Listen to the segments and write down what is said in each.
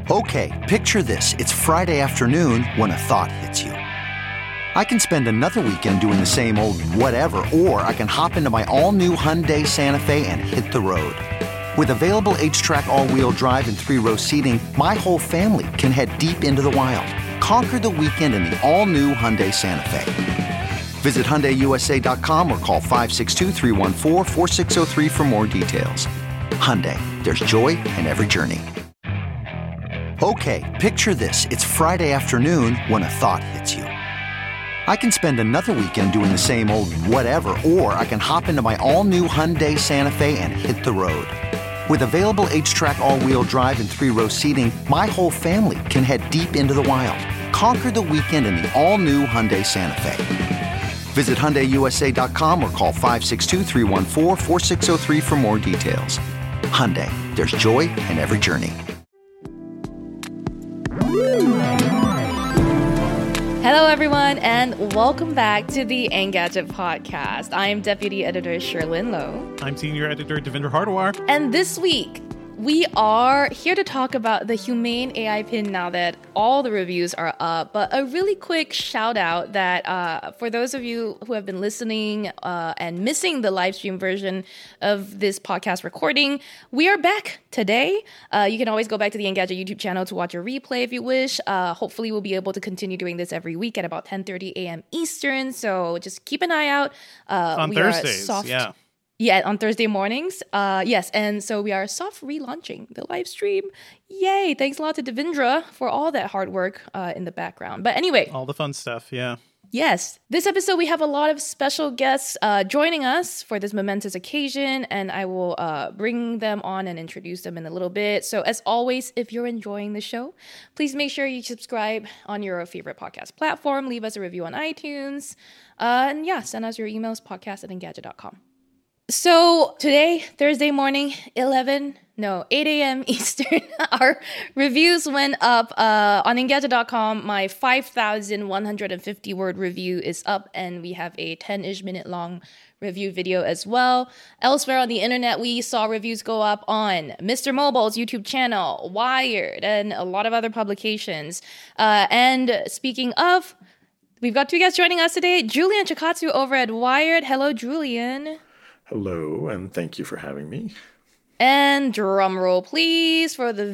Okay, picture this. It's Friday afternoon when a thought hits you. I can spend another weekend doing the same old whatever, or I can hop into my all-new Hyundai Santa Fe and hit the road. With available H-Track all-wheel drive and 3-row seating, my whole family can head deep into the wild. Conquer the weekend in the all-new Hyundai Santa Fe. Visit HyundaiUSA.com or call 562-314-4603 for more details. Hyundai, there's joy in every journey. Okay, picture this. It's Friday afternoon when a thought hits you. I can spend another weekend doing the same old whatever, or I can hop into my all-new Hyundai Santa Fe and hit the road. With available H-Track all-wheel drive and 3-row seating, my whole family can head deep into the wild. Conquer the weekend in the all-new Hyundai Santa Fe. Visit HyundaiUSA.com or call 562-314-4603 for more details. Hyundai, there's joy in every journey. Hello, everyone, and welcome back to the Engadget podcast. I am Deputy Editor Sherlyn Lowe. I'm Senior Editor Devendra Hardawar. And this week, we are here to talk about the Humane AI pin now that all the reviews are up. But a really quick shout out that for those of you who have been listening and missing the live stream version of this podcast recording, we are back today. You can always go back to the Engadget YouTube channel to watch a replay if you wish. Hopefully, we'll be able to continue doing this every week at about 10:30 a.m. Eastern. So just keep an eye out. On Thursdays, yeah. Yeah, on Thursday mornings. Yes, and so we are soft relaunching the live stream. Yay! Thanks a lot to Devendra for all that hard work in the background. But anyway. All the fun stuff, yeah. Yes. This episode, we have a lot of special guests joining us for this momentous occasion, and I will bring them on and introduce them in a little bit. So as always, if you're enjoying the show, please make sure you subscribe on your favorite podcast platform, leave us a review on iTunes, and yeah, send us your emails, podcast@engadget.com. So today, Thursday morning, 8 a.m. Eastern, our reviews went up on Engadget.com. My 5,150 word review is up, and we have a 10-ish minute long review video as well. Elsewhere on the internet, we saw reviews go up on Mr. Mobile's YouTube channel, Wired, and a lot of other publications. And speaking of, we've got two guests joining us today. Julian Chikatsu over at Wired. Hello, Julian. Hello, and thank you for having me. And drum roll, please, for the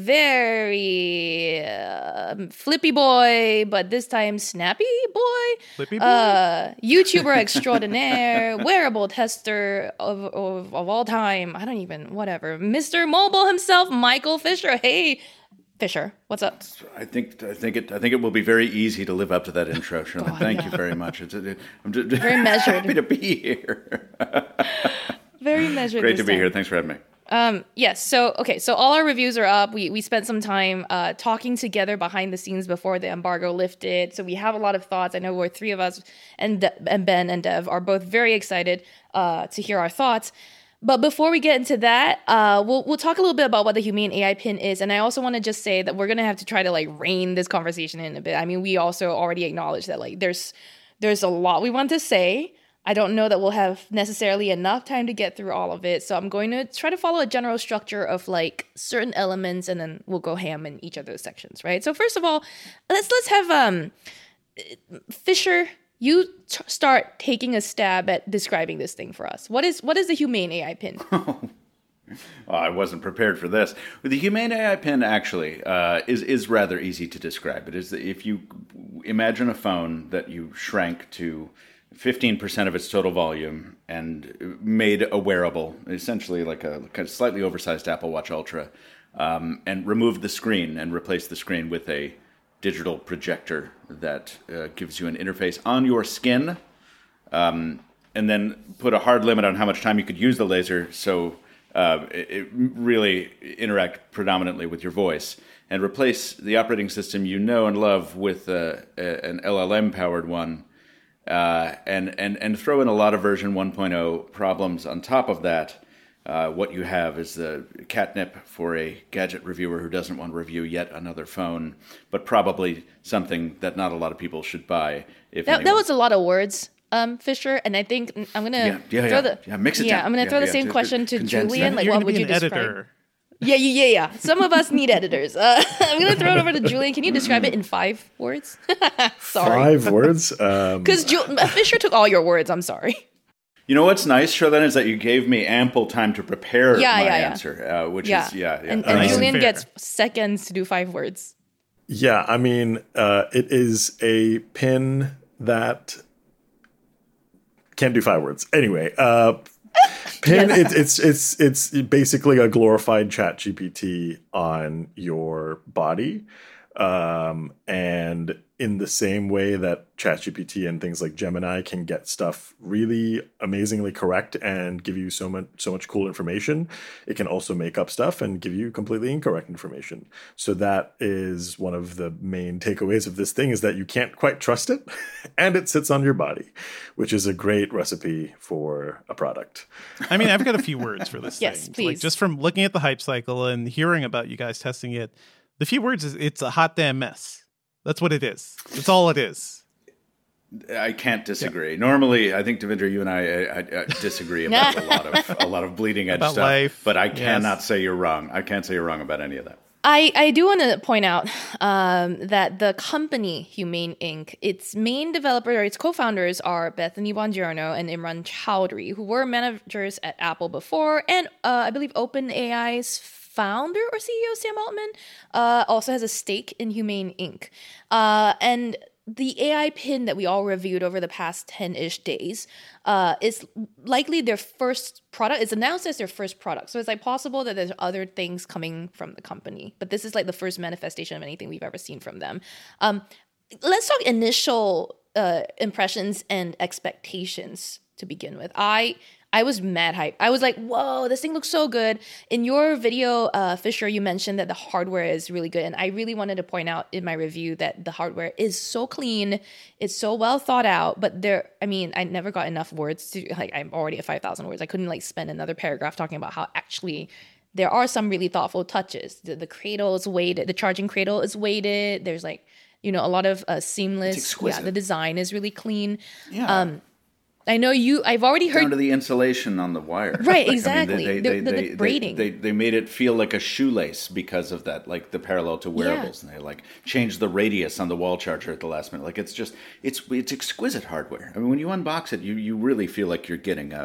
very flippy boy, but this time snappy boy. Flippy boy? YouTuber extraordinaire, wearable tester of all time. I don't even, whatever. Mr. Mobile himself, Michael Fisher. Hey, Fisher, what's up? I think it will be very easy to live up to that intro, Sherlyn. Thank you very much. I'm just very measured. Happy to be here. Very measured. Great to be here. Thanks for having me. Yes. So all our reviews are up. We spent some time talking together behind the scenes before the embargo lifted. So we have a lot of thoughts. I know we're three of us, and Ben and Dev are both very excited to hear our thoughts. But before we get into that, we'll talk a little bit about what the Humane AI pin is. And I also want to just say that we're going to have to try to rein this conversation in a bit. I mean, we also already acknowledge that there's a lot we want to say. I don't know that we'll have necessarily enough time to get through all of it. So I'm going to try to follow a general structure of certain elements, and then we'll go ham in each of those sections, right? So first of all, let's have Fisher, you start taking a stab at describing this thing for us. What is the Humane AI pin? Oh, I wasn't prepared for this. The Humane AI pin actually is rather easy to describe. It is if you imagine a phone that you shrank to 15% of its total volume and made a wearable, essentially like a kind of slightly oversized Apple Watch Ultra, and removed the screen and replaced the screen with a digital projector that gives you an interface on your skin, and then put a hard limit on how much time you could use the laser, so it really interact predominantly with your voice, and replace the operating system you know and love with an LLM-powered one, and throw in a lot of version 1.0 problems on top of that. What you have is the catnip for a gadget reviewer who doesn't want to review yet another phone, but probably something that not a lot of people should buy. That was a lot of words, Fisher, and I think I'm gonna mix it down. I'm gonna throw the same question to Julian. You're What would be you an describe? editor. Yeah. Some of us need editors. I'm going to throw it over to Julian. Can you describe it in 5 words? Sorry. 5 words? Because Fisher took all your words. I'm sorry. You know what's nice, Charlene, is that you gave me ample time to prepare my answer, which is. And Julian gets seconds to do 5 words. Yeah, I mean, it is a pin that can't do 5 words. Anyway, pin. It's basically a glorified ChatGPT on your body, and in the same way that ChatGPT and things like Gemini can get stuff really amazingly correct and give you so much cool information, it can also make up stuff and give you completely incorrect information. So that is one of the main takeaways of this thing, is that you can't quite trust it, and it sits on your body, which is a great recipe for a product. I mean, I've got a few words for this Yes, thing. please. Like, just from looking at the hype cycle and hearing about you guys testing it, the few words is it's a hot damn mess. That's what it is. That's all it is. I can't disagree. Yeah. Normally, I think, Devindra, you and I disagree about a lot of bleeding edge about stuff. Life. But I cannot say you're wrong. I can't say you're wrong about any of that. I do want to point out that the company Humane Inc., its main developer, or its co-founders, are Bethany Bongiorno and Imran Chowdhury, who were managers at Apple before, and I believe OpenAI's founder or CEO, Sam Altman, also has a stake in Humane Inc. And the AI pin that we all reviewed over the past 10-ish days is likely their first product. It's announced as their first product. So it's like possible that there's other things coming from the company. But this is like the first manifestation of anything we've ever seen from them. Let's talk initial impressions and expectations to begin with. I was mad hyped. I was like, whoa, this thing looks so good. In your video, Fisher, you mentioned that the hardware is really good. And I really wanted to point out in my review that the hardware is so clean. It's so well thought out. But I never got enough words to, I'm already at 5,000 words. I couldn't spend another paragraph talking about how actually there are some really thoughtful touches. The cradle is weighted. The charging cradle is weighted. There's a lot of seamless. It's exquisite. Yeah, the design is really clean. Yeah. I know I've already heard. Down to the insulation on the wire. Right, exactly. The braiding. They made it feel like a shoelace because of that, like the parallel to wearables. Yeah. And they changed the radius on the wall charger at the last minute. It's exquisite hardware. I mean, when you unbox it, you really feel like you're getting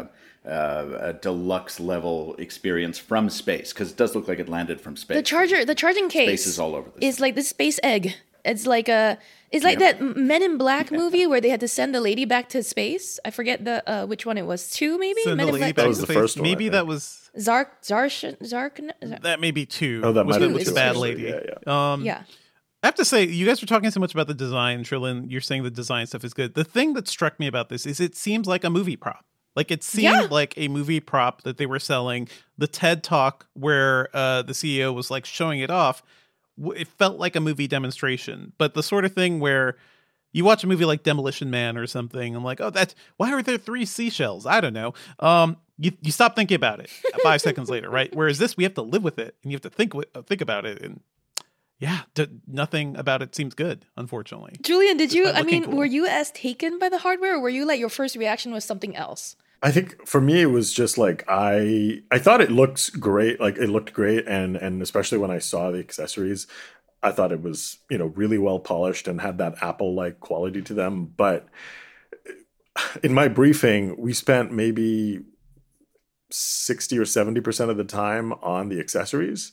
a deluxe level experience from space, because it does look like it landed from space. The charging case. Space is all over this. It's like the space egg. It's like that Men in Black movie where they had to send the lady back to space. I forget which one it was. 2 maybe. Send Men the in lady Black. back That was the first one. Maybe that was Zark. that may be 2. Oh, that might have been been the bad 2, lady. Yeah. I have to say, you guys were talking so much about the design, Trillin. You're saying the design stuff is good. The thing that struck me about this is it seems like a movie prop. Like, it seemed like a movie prop that they were selling. The TED Talk where the CEO was showing it off, it felt like a movie demonstration. But the sort of thing where you watch a movie like Demolition Man or something, I'm like, why are there 3 seashells? I don't know. You stop thinking about it 5 seconds later, right? Whereas this, we have to live with it, and you have to think about it. And yeah, nothing about it seems good, unfortunately. Julian, were you as taken by the hardware, or were you your first reaction was something else? I think for me, it was just I thought it looks great. It looked great. And especially when I saw the accessories, I thought it was, really well polished and had that Apple-like quality to them. But in my briefing, we spent maybe 60 or 70% of the time on the accessories.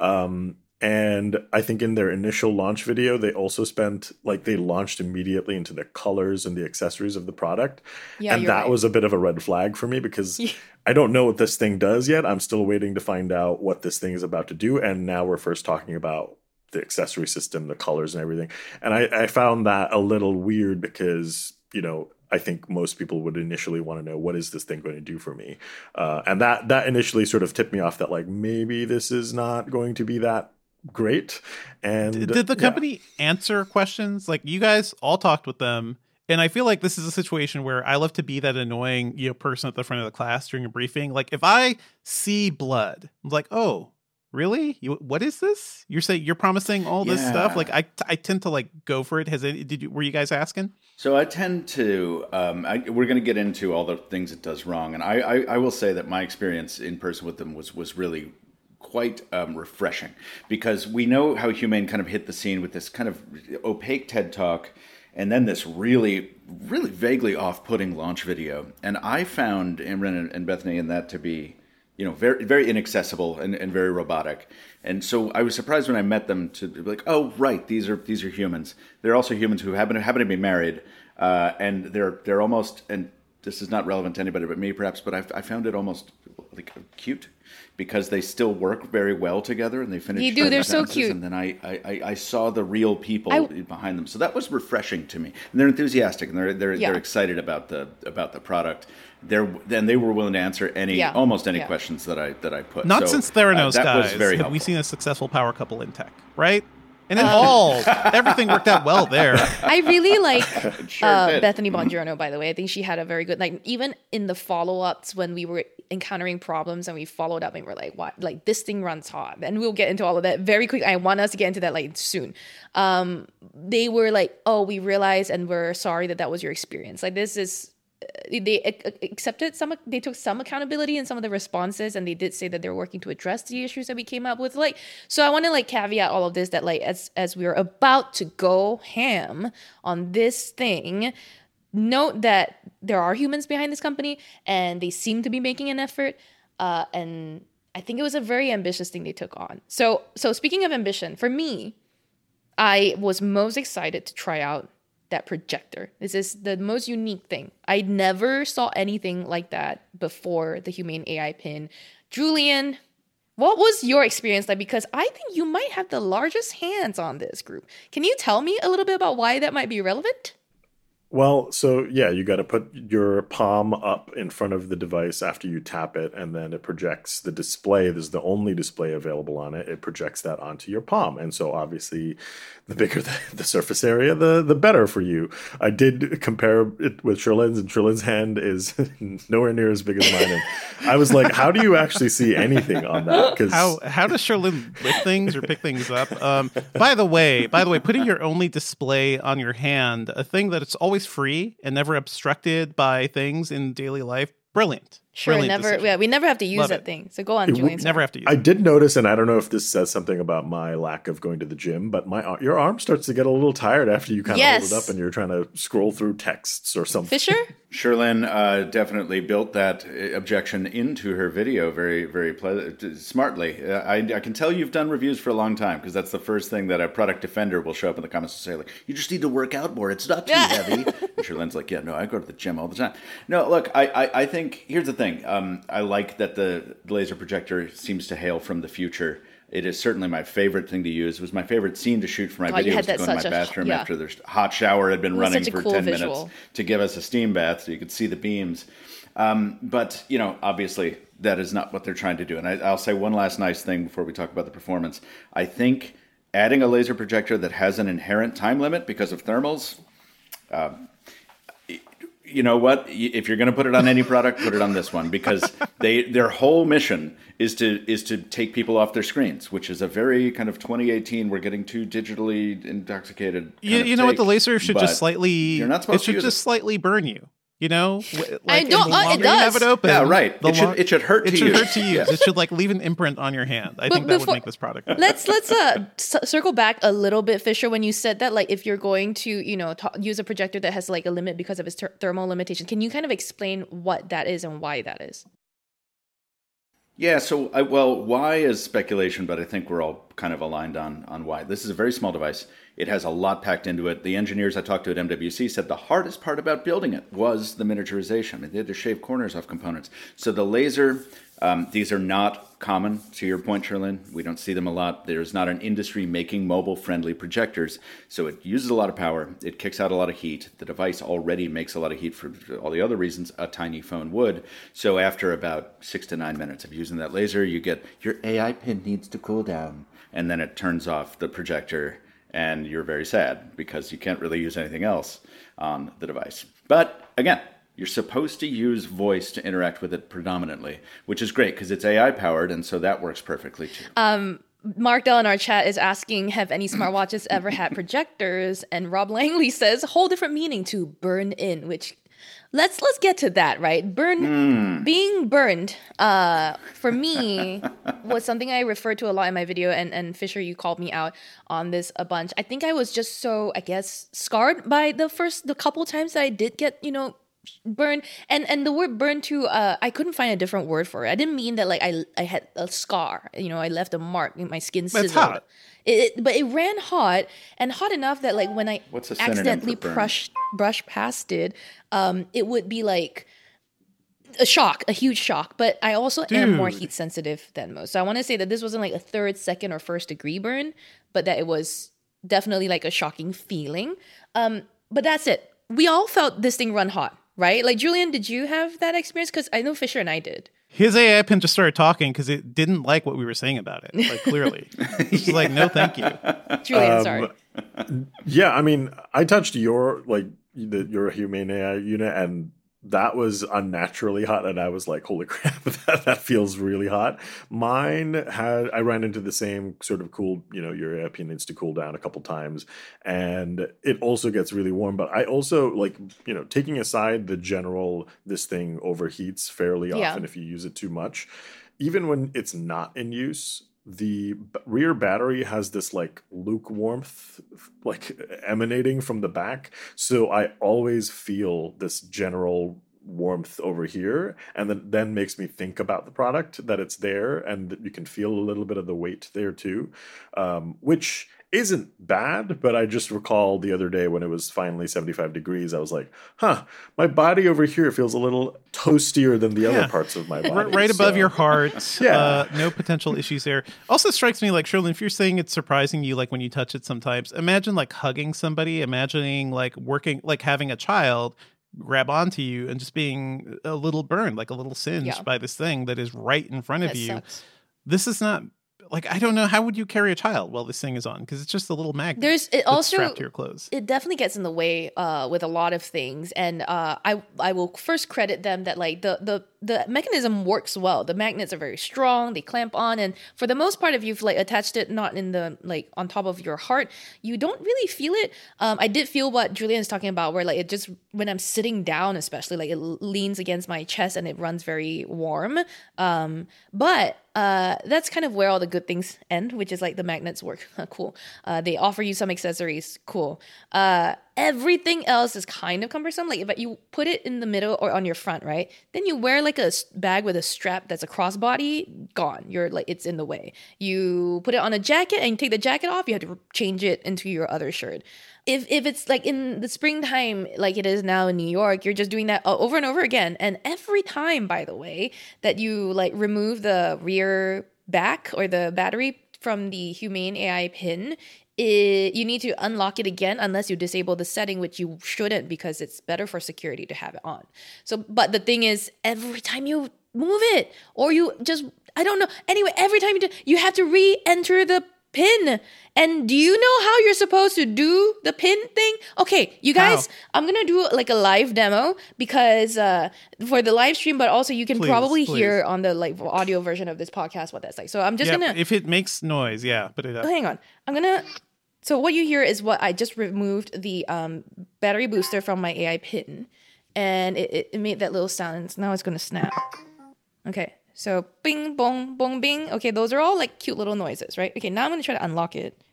And I think in their initial launch video, they also spent, they launched immediately into the colors and the accessories of the product. Yeah, and that was a bit of a red flag for me, because I don't know what this thing does yet. I'm still waiting to find out what this thing is about to do. And now we're first talking about the accessory system, the colors and everything. And I found that a little weird because, I think most people would initially want to know, what is this thing going to do for me? And that initially sort of tipped me off that maybe this is not going to be that great. And did the company answer questions? You guys all talked with them, and I feel like this is a situation where I love to be that annoying person at the front of the class during a briefing. If I see blood, I'm like, oh, really? What is this? You're promising all this stuff? I tend to go for it. Were you guys asking? So I tend to, we're going to get into all the things it does wrong. And I will say that my experience in person with them was really quite refreshing, because we know how Humane kind of hit the scene with this kind of opaque TED Talk, and then this really, really vaguely off-putting launch video. And I found Imran and Bethany in that to be, very, very inaccessible and very robotic. And so I was surprised when I met them to be like, oh, right, these are humans. They're also humans who happen to be married, and they're almost, and this is not relevant to anybody but me, perhaps, but I found it almost like cute, because they still work very well together, and they finish. You do. They're so cute. And then I saw the real people behind them, so that was refreshing to me. And they're enthusiastic, and they're excited about the product. They were willing to answer almost any questions that I put. Not since Theranos, guys, have we seen a successful power couple in tech, right? And in everything worked out well there. I really like Bethany Bongiorno, by the way. I think she had a very good, even in the follow-ups when we were encountering problems and we followed up and we're like, what? Like, this thing runs hot. And we'll get into all of that very quick. I want us to get into that soon. They were like, oh, we realized and we're sorry that was your experience. Like, this is... They accepted they took some accountability in some of the responses, and they did say that they're working to address the issues that we came up with. So I want to caveat all of this, that as we're about to go ham on this thing, note that there are humans behind this company, and they seem to be making an effort. And I think it was a very ambitious thing they took on. So speaking of ambition, for me, I was most excited to try out that projector. This is the most unique thing. I never saw anything like that before the Humane AI pin. Julian, what was your experience like? Because I think you might have the largest hands on this group. Can you tell me a little bit about why that might be relevant? Well, so yeah, you got to put your palm up in front of the device after you tap it, and then it projects the display. This is the only display available on it. It projects that onto your palm. And so obviously the bigger the surface area, the better for you. I did compare it with Sherlin's, and Sherlin's hand is nowhere near as big as mine. And I was like, how do you actually see anything on that? How does Sherlin lift things or pick things up? By the way, putting your only display on your hand, a thing that it's always free and never obstructed by things in daily life. Brilliant. Sure, we never have to use that thing. So go on, Julian. Never have to use I did notice, and I don't know if this says something about my lack of going to the gym, but your arm starts to get a little tired after you kind of hold it up and you're trying to scroll through texts or something. Fisher? Sherlin definitely built that objection into her video very, very smartly. I can tell you've done reviews for a long time, because that's the first thing that a product defender will show up in the comments and say, like, you just need to work out more. It's not too heavy. And Sherlin's like, yeah, no, I go to the gym all the time. No, look, I think, here's the thing. I like that the laser projector seems to hail from the future. It is certainly my favorite thing to use. It was my favorite scene to shoot for my videos, to go into my bathroom after the hot shower had been running for 10 minutes to give us a steam bath so you could see the beams. But, obviously that is not what they're trying to do. And I'll say one last nice thing before we talk about the performance. I think adding a laser projector that has an inherent time limit because of thermals, you know what? If you're going to put it on any product, put it on this one, because their whole mission is to take people off their screens, which is a very kind of 2018. We're getting too digitally intoxicated. You know what? The laser should just slightly. You're not supposed to use just slightly burn you. You know, I don't. It does. You have it open. Yeah, right. It should hurt to use. It should hurt to use. It should leave an imprint on your hand. I think that would make this product. Let's circle back a little bit, Fisher. When you said that, if you're going to use a projector that has a limit because of its thermal limitation, can you kind of explain what that is and why that is? Yeah, so, why is speculation, but I think we're all kind of aligned on why. This is a very small device. It has a lot packed into it. The engineers I talked to at MWC said the hardest part about building it was the miniaturization. They had to shave corners off components. So the laser, these are not common, to your point, Sherlin. We don't see them a lot. There's not an industry making mobile-friendly projectors. So it uses a lot of power. It kicks out a lot of heat. The device already makes a lot of heat for all the other reasons a tiny phone would. So after about 6 to 9 minutes of using that laser, you get, your AI pin needs to cool down. And then it turns off the projector, and you're very sad because you can't really use anything else on the device. But again, you're supposed to use voice to interact with it predominantly, which is great because it's AI powered, and so that works perfectly too. Mark Dell in our chat is asking, have any smartwatches ever had projectors? And Rob Langley says, whole different meaning to burn in, which let's get to that, right? Being burned, for me, was something I referred to a lot in my video, and Fisher, you called me out on this a bunch. I think I was just so, I guess, scarred by the couple times that I did get, burned, and the word burned too, I couldn't find a different word for it. I didn't mean that like I had a scar, I left a mark in my skin sizzled. It's hot. But it ran hot, and hot enough that like when I accidentally brush past it, it would be like a huge shock. But I also am more heat sensitive than most. So I want to say that this wasn't like a third, second, or first degree burn, but that it was definitely like a shocking feeling. But that's it. We all felt this thing run hot, right? Like, Julian, did you have that experience? Because I know Fisher and I did. His AI pin just started talking because it didn't like what we were saying about it. Like, clearly. It's like, no, thank you. Julian, sorry. Yeah, I mean, I touched your Humane AI unit, and that was unnaturally hot, and I was like, holy crap, that feels really hot. I ran into the same sort of cool, your airplane needs to cool down a couple times, and it also gets really warm. But I also like, taking aside the general, this thing overheats fairly often if you use it too much, even when it's not in use. The rear battery has this like lukewarmth like emanating from the back, so I always feel this general warmth over here, and then makes me think about the product, that it's there, and that you can feel a little bit of the weight there too, which isn't bad. But I just recall the other day when it was finally 75 degrees, I was like, my body over here feels a little toastier than the other parts of my body. Right above your heart. Yeah. No potential issues there. Also strikes me like, Sherlyn, if you're saying it's surprising you, like when you touch it sometimes, imagine like hugging somebody, imagining like working, like having a child grab onto you and just being a little burned, like a little singed by this thing that is right in front of you. Sucks. This is not... Like, I don't know, how would you carry a child while this thing is on? Because it's just a little magnet strapped to your clothes. It definitely gets in the way with a lot of things. And I will first credit them that like the mechanism works well. The magnets are very strong. They clamp on. And for the most part, if you've like attached it not in the like on top of your heart, you don't really feel it. I did feel what Julian is talking about, where like it just, when I'm sitting down especially, like it leans against my chest and it runs very warm. But that's kind of where all the good things end, which is like the magnets work. Cool. They offer you some accessories. Cool. Everything else is kind of cumbersome. Like if you put it in the middle or on your front, right? Then you wear like a bag with a strap that's a crossbody, gone. You're like, it's in the way. You put it on a jacket and you take the jacket off, you have to change it into your other shirt. If it's like in the springtime, like it is now in New York, you're just doing that over and over again. And every time, by the way, that you like remove the rear back or the battery from the Humane AI pin, you need to unlock it again unless you disable the setting, which you shouldn't, because it's better for security to have it on. So, but the thing is, every time you move it, or you just, I don't know. Anyway, every time you have to re-enter the pin. And do you know how you're supposed to do the pin thing? Okay, you guys, I'm going to do like a live demo because for the live stream, but also you can probably hear on the like audio version of this podcast what that's like. So I'm just going to... If it makes noise, put it up. Hang on. I'm going to... So what you hear is what I just removed the battery booster from my AI pin. And it made that little sound. Now it's going to snap. Okay. So bing, bong, bong, bing. Okay, those are all like cute little noises, right? Okay, now I'm going to try to unlock it.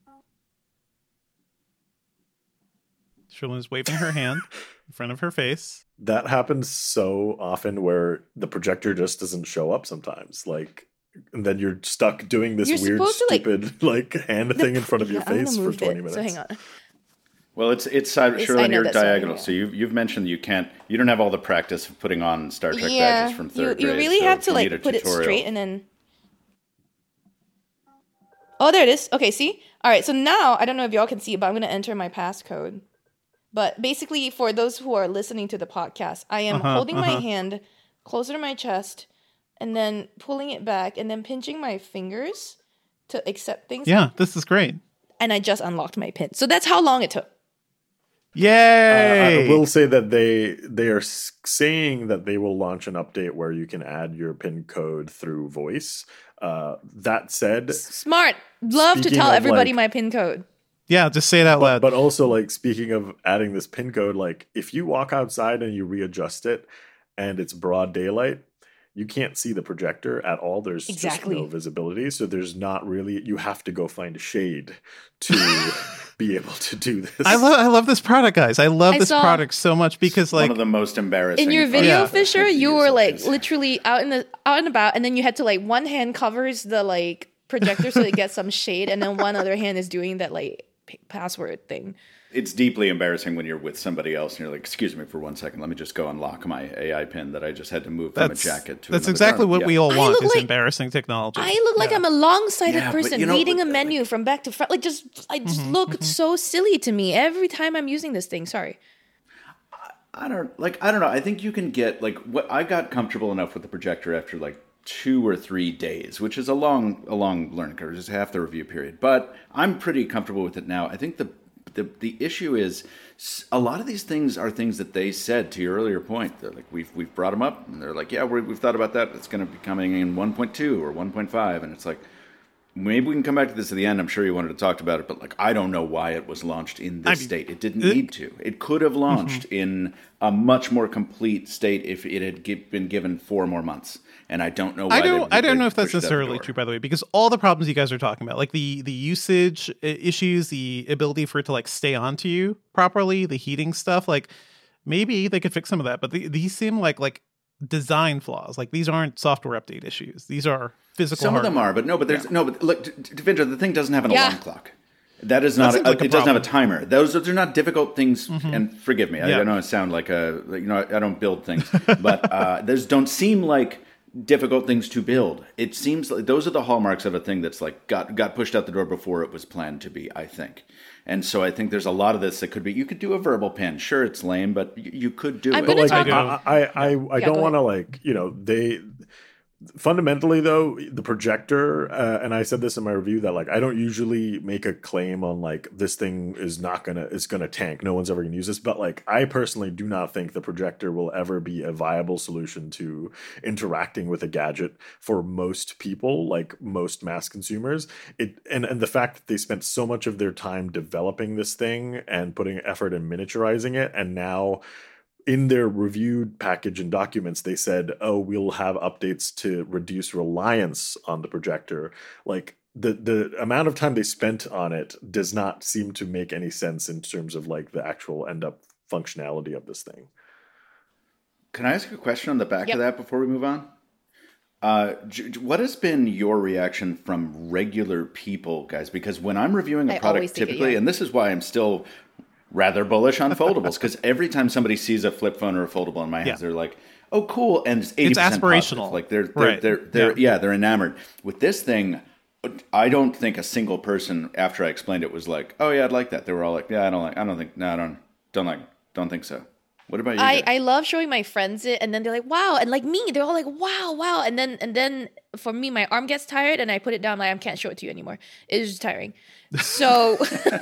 Sherlyn's waving her hand in front of her face. That happens so often where the projector just doesn't show up sometimes. Like, and then you're stuck doing this weird, stupid, like hand thing in front of your face for 20 minutes. So hang on. Well, it's Sherlyn, you're diagonal. So you've mentioned that you don't have all the practice of putting on Star Trek badges from third grade. You really have to like put it straight and then. Oh, there it is. Okay, see? All right, so now I don't know if y'all can see it, but I'm going to enter my passcode. But basically, for those who are listening to the podcast, I am holding my hand closer to my chest and then pulling it back and then pinching my fingers to accept things. Yeah, this is great. And I just unlocked my pin. So that's how long it took. Yay! I will say that they are saying that they will launch an update where you can add your PIN code through voice. That said, smart. Love to tell everybody my PIN code. Yeah, just say it out loud. But also, like, speaking of adding this pin code, like, if you walk outside and you readjust it and it's broad daylight, you can't see the projector at all. There's just no visibility. So there's not really, you have to go find a shade to be able to do this. I love this product, guys. I love this product so much because, like, one of the most embarrassing. In your video, Fisher, you were like literally out and about, and then you had to like one hand covers the like projector so it gets some shade, and then one other hand is doing that like password thing. It's deeply embarrassing when you're with somebody else and you're like, excuse me for 1 second, let me just go unlock my AI pin that I just had to move from a jacket to That's another exactly garment. what we all want is like, embarrassing technology. I look like I'm a long-sighted person but, reading a menu from back to front. Like, I just look so silly to me every time I'm using this thing. Sorry. I don't know. I think you can get like what I got comfortable enough with the projector after like 2 or 3 days, which is a long learning curve, just half the review period. But I'm pretty comfortable with it now. I think the issue is a lot of these things are things that they said, to your earlier point. They're like, we've brought them up, and they're like, yeah, we've thought about that. It's going to be coming in 1.2 or 1.5, and it's like, maybe we can come back to this at the end. I'm sure you wanted to talk about it, but like, I don't know why it was launched in this state. It didn't need to. It could have launched in a much more complete state if it had been given 4 more months. And I don't know why. I don't know if that's necessarily true, by the way, because all the problems you guys are talking about, like the usage issues, the ability for it to like stay onto you properly, the heating stuff, like maybe they could fix some of that. But these seem like design flaws. Like these aren't software update issues. These are physical. Some hardware. of them are, but no. But there's no. But look, Devindra, the thing doesn't have an alarm clock. That is not. It doesn't have a timer. Those are not difficult things. And forgive me, I know I sound like I don't build things, but those don't seem like difficult things to build. It seems like those are the hallmarks of a thing that's like got pushed out the door before it was planned to be, I think. And so I think there's a lot of this that could be, you could do a verbal pin. Sure, it's lame, but you could do it. But like, I don't want to like, fundamentally though, the projector, and I said this in my review, that like I don't usually make a claim on like this thing is gonna tank, no one's ever gonna use this, but like I personally do not think the projector will ever be a viable solution to interacting with a gadget for most people, like most mass consumers. And the fact that they spent so much of their time developing this thing and putting effort in miniaturizing it, and now in their reviewed package and documents, they said, oh, we'll have updates to reduce reliance on the projector. Like the amount of time they spent on it does not seem to make any sense in terms of like the actual end up functionality of this thing. Can I ask a question on the back of that before we move on? What has been your reaction from regular people, guys? Because when I'm reviewing a product typically, and this is why I'm still rather bullish on foldables, because every time somebody sees a flip phone or a foldable in my hands, they're like, "Oh, cool!" And it's 80% aspirational. Positive. Like they're enamored with this thing. I don't think a single person after I explained it was like, "Oh yeah, I'd like that." They were all like, "Yeah, don't think so." What about you? I love showing my friends it, and then they're like, "Wow!" And like me, they're all like, "Wow!" And then for me, my arm gets tired, and I put it down. Like I can't show it to you anymore. It's just tiring. So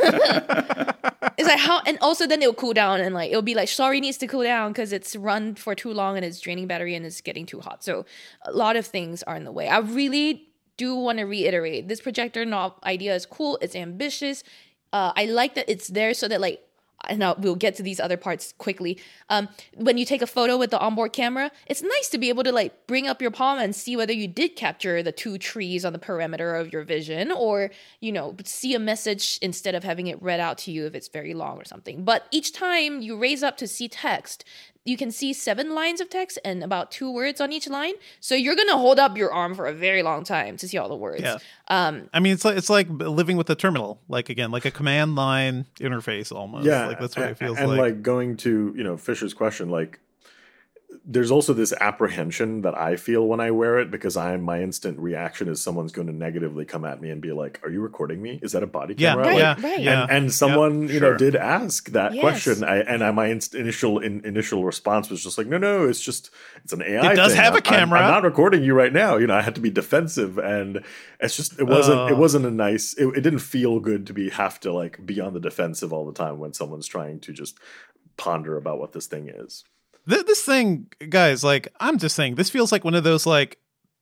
it's like how, and also then it'll cool down, and like it'll be like, sorry, needs to cool down because it's run for too long and it's draining battery and it's getting too hot. So a lot of things are in the way. I really do want to reiterate, this projector knob idea is cool. It's ambitious. I like that it's there so that like, and we'll get to these other parts quickly. When you take a photo with the onboard camera, it's nice to be able to like bring up your palm and see whether you did capture the 2 trees on the perimeter of your vision, or, see a message instead of having it read out to you if it's very long or something. But each time you raise up to see text, you can see 7 lines of text and about 2 words on each line. So you're going to hold up your arm for a very long time to see all the words. Yeah. I mean, it's like living with a terminal, like again, like a command line interface almost. Yeah. Like that's what it feels and like. And like going to, Fisher's question, like there's also this apprehension that I feel when I wear it, because my instant reaction is someone's going to negatively come at me and be like, "Are you recording me? Is that a body camera?" Right. And someone did ask that question, my initial response was just like, no, it's an AI. It does thing. have a camera. I'm not recording you right now. I had to be defensive, and it's just it wasn't a nice. It didn't feel good to have to like be on the defensive all the time when someone's trying to just ponder about what this thing is. This thing, guys, like, I'm just saying, this feels like one of those, like,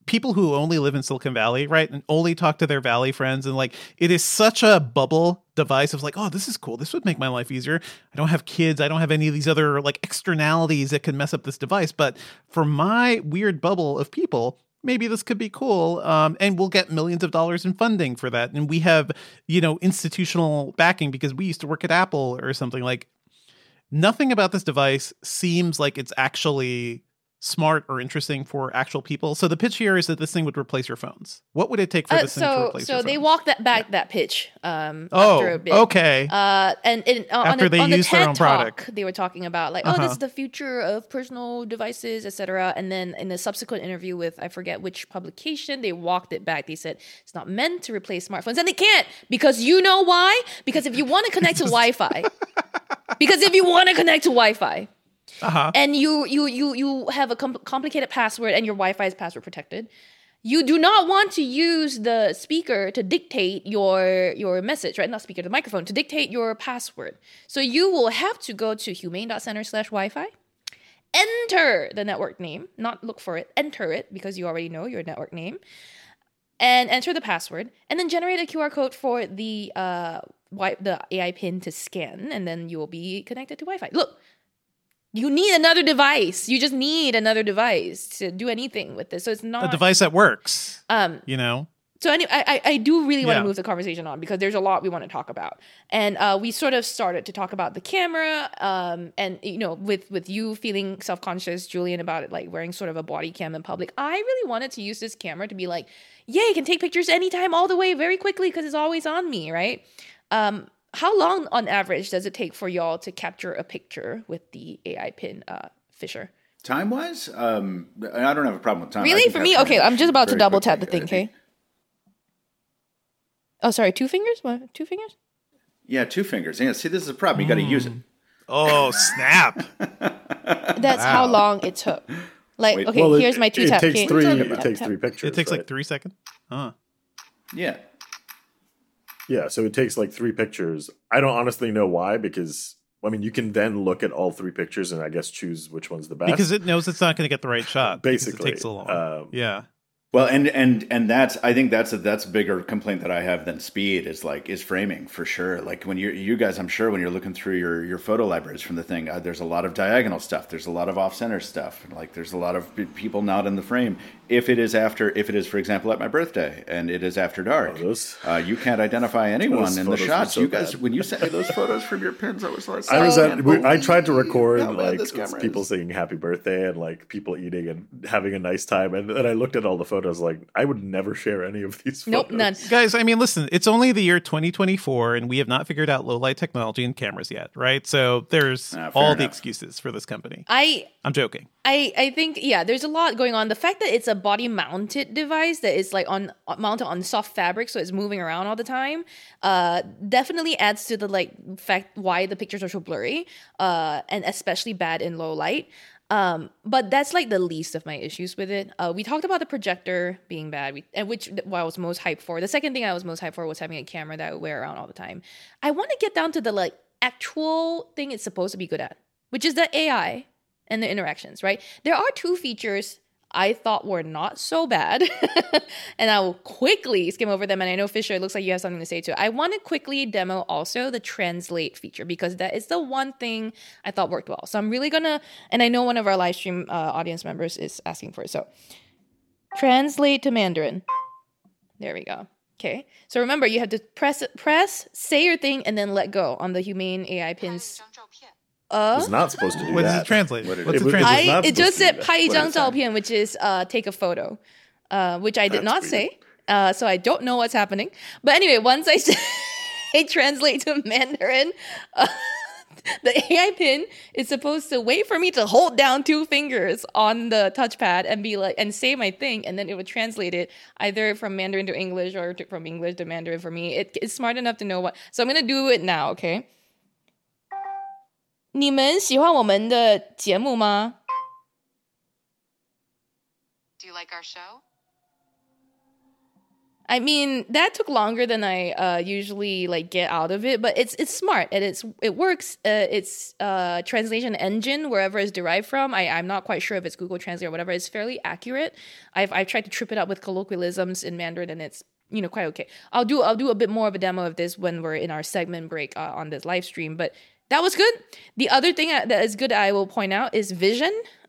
people who only live in Silicon Valley, right, and only talk to their Valley friends, and like it is such a bubble device of like, oh, this is cool, this would make my life easier. I don't have kids, I don't have any of these other like externalities that could mess up this device, but for my weird bubble of people, maybe this could be cool, and we'll get millions of dollars in funding for that, and we have, you know, institutional backing because we used to work at Apple or something. Like, nothing about this device seems like it's actually smart or interesting for actual people. So the pitch here is that this thing would replace your phones. What would it take for this thing to replace your phones? So they walked that pitch after a bit. Okay. And after they used their own product, they were talking about like, this is the future of personal devices, etc. And then in a subsequent interview with, I forget which publication, they walked it back. They said it's not meant to replace smartphones, and they can't, because you know why? Because if you want to connect to Wi-Fi, and you have a complicated password and your Wi-Fi is password protected, you do not want to use the speaker to dictate your message, right? Not speaker, the microphone, to dictate your password. So you will have to go to humane.center/Wi-Fi, enter the network name, not look for it, enter it because you already know your network name, and enter the password, and then generate a QR code for the AI pin to scan, and then you will be connected to Wi-Fi. Look, you need another device. You just need another device to do anything with this. So it's not a device that works. You know. So anyway, I do really want to move the conversation on because there's a lot we want to talk about, and we sort of started to talk about the camera, and you know, with you feeling self-conscious, Julian, about it, like wearing sort of a body cam in public. I really wanted to use this camera to be like, yeah, you can take pictures anytime, all the way, very quickly, because it's always on me, right? How long, on average, does it take for y'all to capture a picture with the AI pin, Fisher? Time-wise, I don't have a problem with time. Really? For me? Okay, I'm just about to double tap the thing, okay? Oh, sorry, 2 fingers? What, 2 fingers? Yeah, 2 fingers. Yeah, see, this is a problem. You got to use it. Oh, snap. That's how long it took. Like, wait, okay, here's my 2 tap. It takes 3 pictures. It takes like 3 seconds? Yeah. Yeah, so it takes like 3 pictures. I don't honestly know why, because, I mean, you can then look at all 3 pictures and I guess choose which one's the best. Because it knows it's not going to get the right shot. Basically. It takes so long. Yeah. Well, and that's, I think that's a bigger complaint that I have than speed is framing, for sure. Like when you guys, I'm sure when you're looking through your photo libraries from the thing, there's a lot of diagonal stuff. There's a lot of off-center stuff. Like there's a lot of people not in the frame. If it is, for example, at my birthday and it is after dark, you can't identify anyone in the shots. So you guys, bad. When you sent me those photos from your pins, I was like, I tried to record like people singing happy birthday and like people eating and having a nice time. And then I looked at all the photos. Like, I would never share any of these photos. Nope, none. Guys, I mean, listen, it's only the year 2024 and we have not figured out low light technology in cameras yet, right? So there's all the excuses for this company. I'm joking. I think, yeah, there's a lot going on. The fact that it's a body mounted device that is like mounted on soft fabric, so it's moving around all the time, definitely adds to the fact why the pictures are so blurry, and especially bad in low light. But that's like the least of my issues with it. We talked about the projector being bad, which I was most hyped for. The second thing I was most hyped for was having a camera that I would wear around all the time. I want to get down to the actual thing it's supposed to be good at, which is the AI and the interactions, right? There are 2 features I thought were not so bad, and I will quickly skim over them. And I know, Fisher, it looks like you have something to say too. I want to quickly demo also the translate feature, because that is the one thing I thought worked well. So I'm really gonna, and I know one of our live stream audience members is asking for it. So translate to Mandarin. There we go. Okay. So remember, you have to press, say your thing, and then let go on the Humane AI pins. It's not supposed to do that. What does it translate? It just said 拍一张照片, which is take a photo, which I did not say. So I don't know what's happening. But anyway, once I translate to Mandarin, the AI pin is supposed to wait for me to hold down 2 fingers on the touchpad and be like, and say my thing, and then it would translate it either from Mandarin to English or from English to Mandarin for me. It's smart enough to know what. So I'm gonna do it now, okay? 你们喜欢我们的节目吗? Do you like our show? I mean, that took longer than I usually like get out of it, but it's smart and it works. It's translation engine wherever it's derived from. I'm not quite sure if it's Google Translate or whatever. It's fairly accurate. I've tried to trip it up with colloquialisms in Mandarin, and it's quite okay. I'll do a bit more of a demo of this when we're in our segment break on this live stream, but that was good. The other thing that is good I will point out is Vision.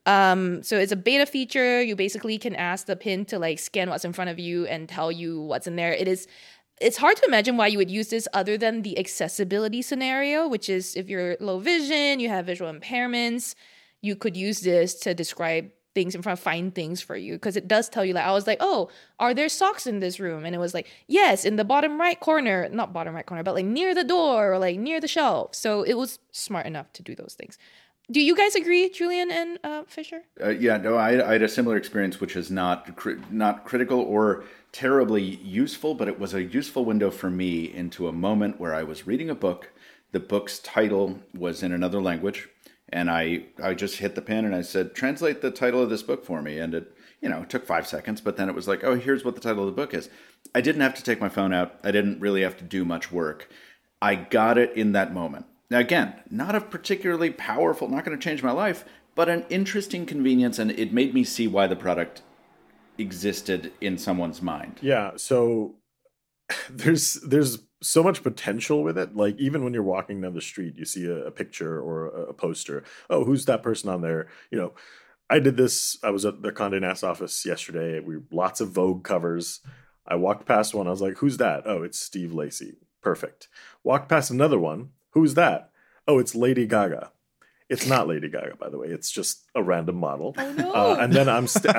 So it's a beta feature. You basically can ask the pin to like scan what's in front of you and tell you what's in there. It's hard to imagine why you would use this other than the accessibility scenario, which is if you're low vision, you have visual impairments, you could use this to describe things in front, find things for you, because it does tell you. Like I was like, oh, are there socks in this room? And it was like, yes, in the bottom right corner, not bottom right corner, but like near the door or like near the shelf. So it was smart enough to do those things. Do you guys agree, Julian and Fisher? Yeah, no, I had a similar experience, which is not critical or terribly useful, but it was a useful window for me into a moment where I was reading a book. The book's title was in another language, and I just hit the pen and I said, translate the title of this book for me. And it took 5 seconds, but then it was like, oh, here's what the title of the book is. I didn't have to take my phone out. I didn't really have to do much work. I got it in that moment. Now, again, not a particularly powerful, not going to change my life, but an interesting convenience, and it made me see why the product existed in someone's mind. Yeah, so there's so much potential with it. Like, even when you're walking down the street, you see a picture or a poster. Oh, who's that person on there? I did this. I was at the Condé Nast office yesterday. Lots of Vogue covers. I walked past one. I was like, who's that? Oh, it's Steve Lacy. Perfect. Walked past another one. Who's that? Oh, it's Lady Gaga. It's not Lady Gaga, by the way. It's just a random model. Oh, no. And then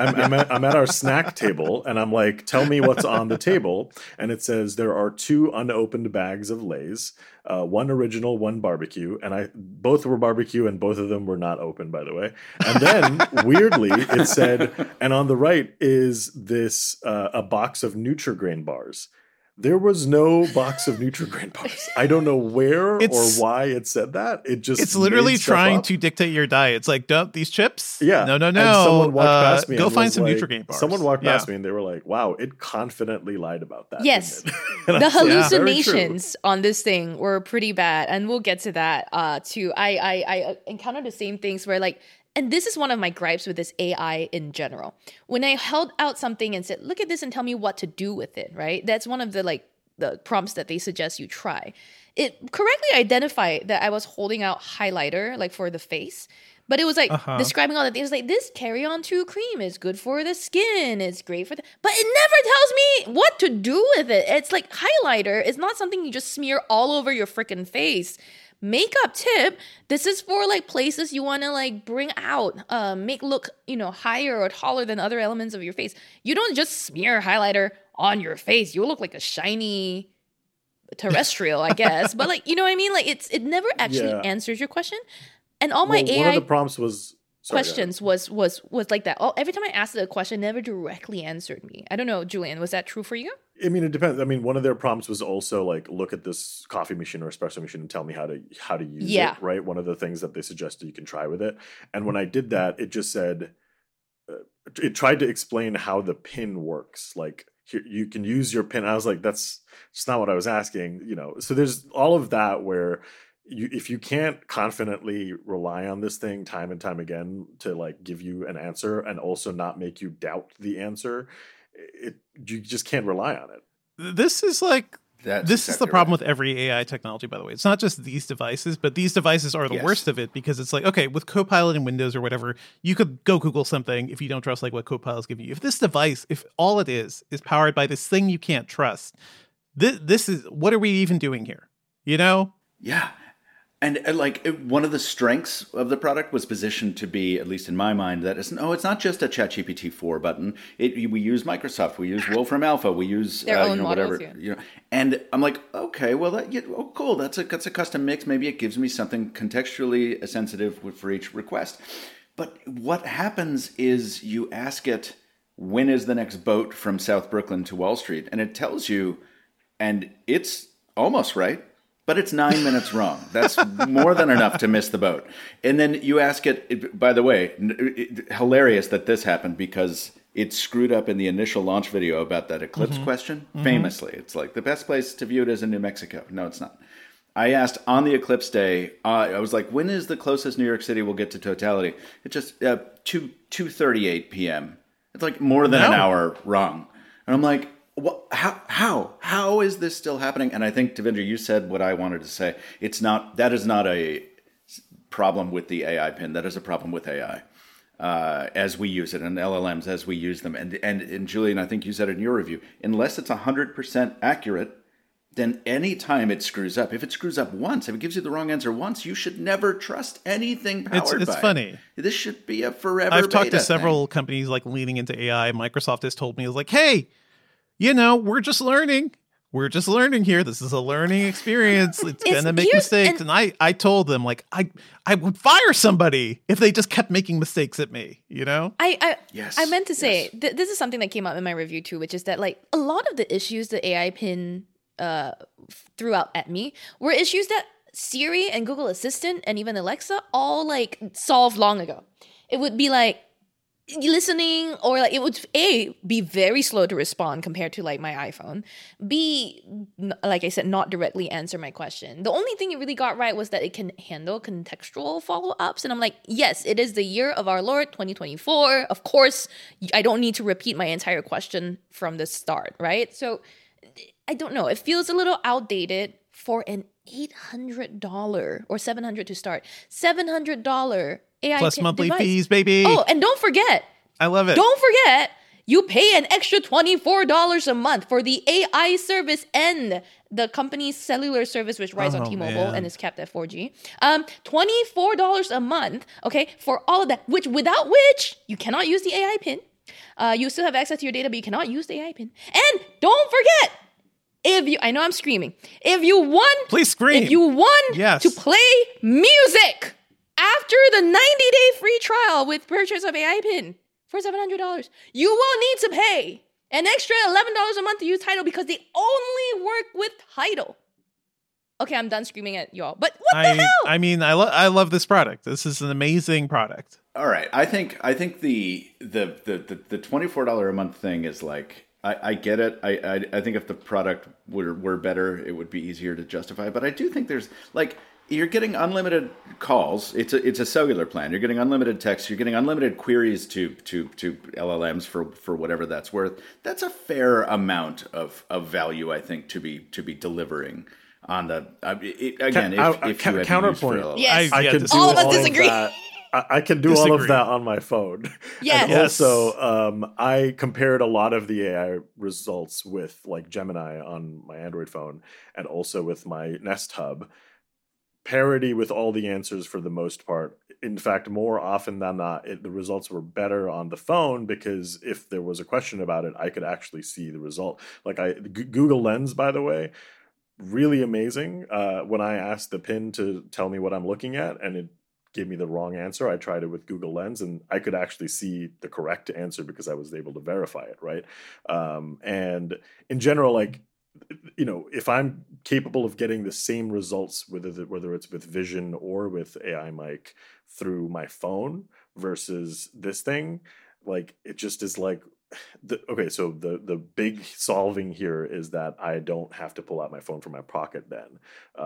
I'm at our snack table, and I'm like, tell me what's on the table. And it says there are 2 unopened bags of Lay's, one original, one barbecue. And both were barbecue, and both of them were not open, by the way. And then, weirdly, it said, and on the right is this a box of Nutri-Grain bars. There was no box of Nutri-Grain bars. I don't know where or why it said that. It's literally trying to dictate your diet. It's like, dump these chips. Yeah. No. And someone walked past me. Go find some like, Nutri-Grain bars. Someone walked past me and they were like, wow, it confidently lied about that. Yes. The hallucinations on this thing were pretty bad. And we'll get to that too. I encountered the same things where like, and this is one of my gripes with this AI in general. When I held out something and said, look at this and tell me what to do with it, right? That's one of the prompts that they suggest you try. It correctly identified that I was holding out highlighter, like for the face. But it was like describing all the things like this Carry-On 2 cream is good for the skin. It's great for but it never tells me what to do with it. It's like highlighter is not something you just smear all over your freaking face. Makeup tip, this is for like places you want to like bring out, make look, higher or taller than other elements of your face. You don't just smear highlighter on your face. You look like a shiny terrestrial, I guess. But like, you know what I mean? Like it never actually answers your question. And all my AI one of the prompts was questions was like that. Every time I asked it a question, it never directly answered me. I don't know, Julian, was that true for you? I mean, it depends. I mean, one of their prompts was also like, look at this coffee machine or espresso machine and tell me how to use it, right? One of the things that they suggested you can try with it. And when I did that, it just said, it tried to explain how the pin works. Like, here, you can use your pin. I was like, that's just not what I was asking, So there's all of that where if you can't confidently rely on this thing time and time again to like give you an answer and also not make you doubt the answer, you just can't rely on it. This is the problem with every AI technology, by the way. It's not just these devices, but these devices are the worst of it, because it's like, okay, with Copilot in Windows or whatever, you could go Google something if you don't trust like what Copilot's giving you. If this device, if all it is powered by this thing you can't trust, this is, what are we even doing here? Yeah. And like one of the strengths of the product was positioned to be, at least in my mind, that it's not just a ChatGPT 4 button. We use Microsoft, we use Wolfram Alpha, we use their own models, whatever. And I'm like, okay, well, cool. That's a custom mix. Maybe it gives me something contextually sensitive for each request. But what happens is you ask it, when is the next boat from South Brooklyn to Wall Street, and it tells you, and it's almost right. But it's 9 minutes wrong. That's more than enough to miss the boat. And then you ask it, by the way, hilarious that this happened, because it screwed up in the initial launch video about that eclipse question. Famously, it's like the best place to view it is in New Mexico. No, it's not. I asked on the eclipse day, I was like, when is the closest New York City will get to totality? It's just 2:38 p.m. It's like more than an hour wrong. And I'm like, what? How is this still happening? And I think, Devindra, you said what I wanted to say. That is not a problem with the AI pin. That is a problem with AI as we use it, and LLMs as we use them. And Julian, I think you said it in your review, unless it's 100% accurate, then any time it screws up, if it screws up once, if it gives you the wrong answer once, you should never trust anything powered by It's funny. This should be a forever I've talked to beta several thing. companies like leaning into AI. Microsoft has told me, is like, hey, we're just learning. We're just learning here. This is a learning experience. It's going to make mistakes. And I told them, like, I would fire somebody if they just kept making mistakes at me, I meant to say, this is something that came up in my review too, which is that, like, a lot of the issues the AI pin threw out at me were issues that Siri and Google Assistant and even Alexa all, like, solved long ago. It would be like, listening, or like it would be very slow to respond compared to like my iPhone. B, like I said, not directly answer my question. The only thing it really got right was that it can handle contextual follow-ups, and I'm like, yes, it is the year of our Lord 2024. Of course, I don't need to repeat my entire question from the start, right? So I don't know. It feels a little outdated for an $800 or $700 to start. $700 AI plus monthly device. fees, baby. Oh, and don't forget. I love it. Don't forget, you pay an extra $24 a month for the AI service and the company's cellular service, which rides on T-Mobile and is capped at 4G. $24 a month, okay, for all of that, without which you cannot use the AI pin. You still have access to your data, but you cannot use the AI pin. And don't forget, I know I'm screaming. If you want, please scream. If you want to play music after the 90-day free trial with purchase of AI pin for $700, you will need to pay an extra $11 a month to use Tidal because they only work with Tidal. Okay, I'm done screaming at y'all. But what the hell? I mean, I love this product. This is an amazing product. All right, I think the $24 a month thing is like, I get it. I think if the product were better, it would be easier to justify. But I do think there's like, you're getting unlimited calls. It's a cellular plan. You're getting unlimited texts. You're getting unlimited queries to LLMs for whatever that's worth. That's a fair amount of value, I think, to be delivering on the. Again, if you had counterpoint, to use yes, I can do all of us disagree. I can do all of that on my phone. Yes. And also, I compared a lot of the AI results with like Gemini on my Android phone, and also with my Nest Hub. Parity with all the answers for the most part. In fact, more often than not, the results were better on the phone because if there was a question about it, I could actually see the result. Like Google Lens, by the way, really amazing. When I asked the pin to tell me what I'm looking at and it gave me the wrong answer, I tried it with Google Lens and I could actually see the correct answer because I was able to verify it, right? And in general, like, if I'm capable of getting the same results, whether it's with Vision or with AI Mic through my phone versus this thing, like it just is like, so the big solving here is that I don't have to pull out my phone from my pocket then.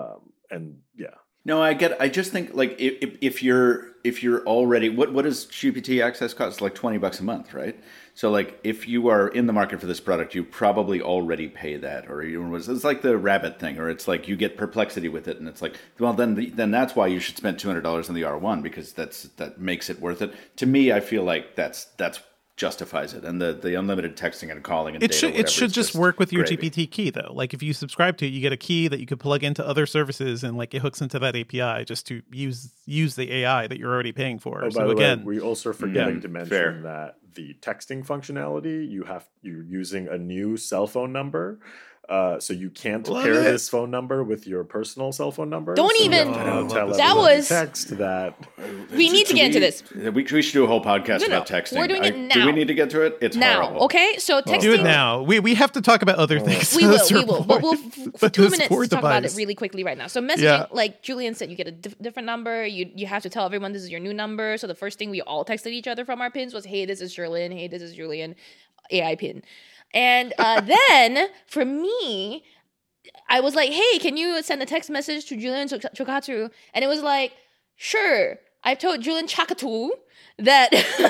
No, I get it. I just think like if you're already what does GPT Access cost? Like $20 a month, right? So like if you are in the market for this product, you probably already pay that, or it's like the Rabbit thing, or it's like you get Perplexity with it, and it's like, well, then that's why you should spend $200 on the R1 because that makes it worth it. To me, I feel like that's justifies it, and the unlimited texting and calling and it should just work with your GPT key though. Like if you subscribe to it, you get a key that you could plug into other services, and like it hooks into that API just to use the AI that you're already paying for. So again, we also are forgetting to mention that the texting functionality, you're using a new cell phone number So you can't pair this phone number with your personal cell phone number. Don't so even. That was text that. We need to get into this. We should do a whole podcast about texting. We're doing it now. Do we need to get to it? It's now. horrible. Okay, so texting. Do it now. We have to talk about other things. We will. But we'll for 2 minutes talk about it really quickly right now. So messaging, like Julian said, you get a different number. You have to tell everyone this is your new number. So the first thing we all texted each other from our pins was, "Hey, this is Sherlyn. Hey, this is Julian." AI pin. And then for me, I was like, "Hey, can you send a text message to Julian Chokatsu?" And it was like, "Sure." I told Julian Chakatu that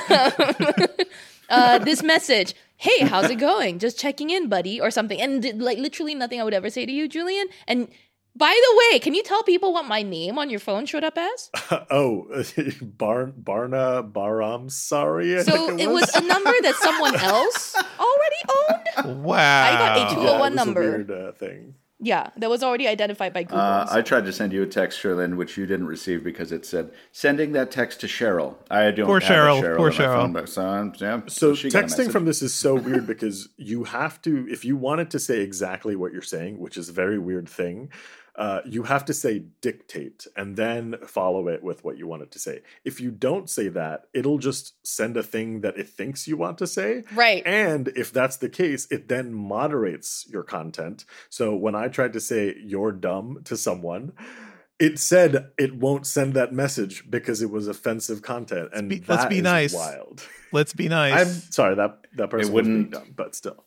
this message, "Hey, how's it going? Just checking in, buddy," or something. And like literally nothing I would ever say to you, Julian. And by the way, can you tell people what my name on your phone showed up as? Barna Baram. Sorry. So it was a number that someone else already owned. Wow. I got a 201 number. A weird thing. Yeah, that was already identified by Google. I tried to send you a text, Sherlyn, which you didn't receive because it said sending that text to Cheryl. I don't Poor have a Cheryl. Poor on my Cheryl. phone, so texting from this is so weird because you have to, if you wanted to say exactly what you're saying, which is a very weird thing, you have to say dictate and then follow it with what you want it to say. If you don't say that, it'll just send a thing that it thinks you want to say. Right. And if that's the case, it then moderates your content. So when I tried to say "you're dumb" to someone, it said it won't send that message because it was offensive content. And let's be nice. Wild. Let's be nice. I'm sorry, that person wouldn't be dumb, but still.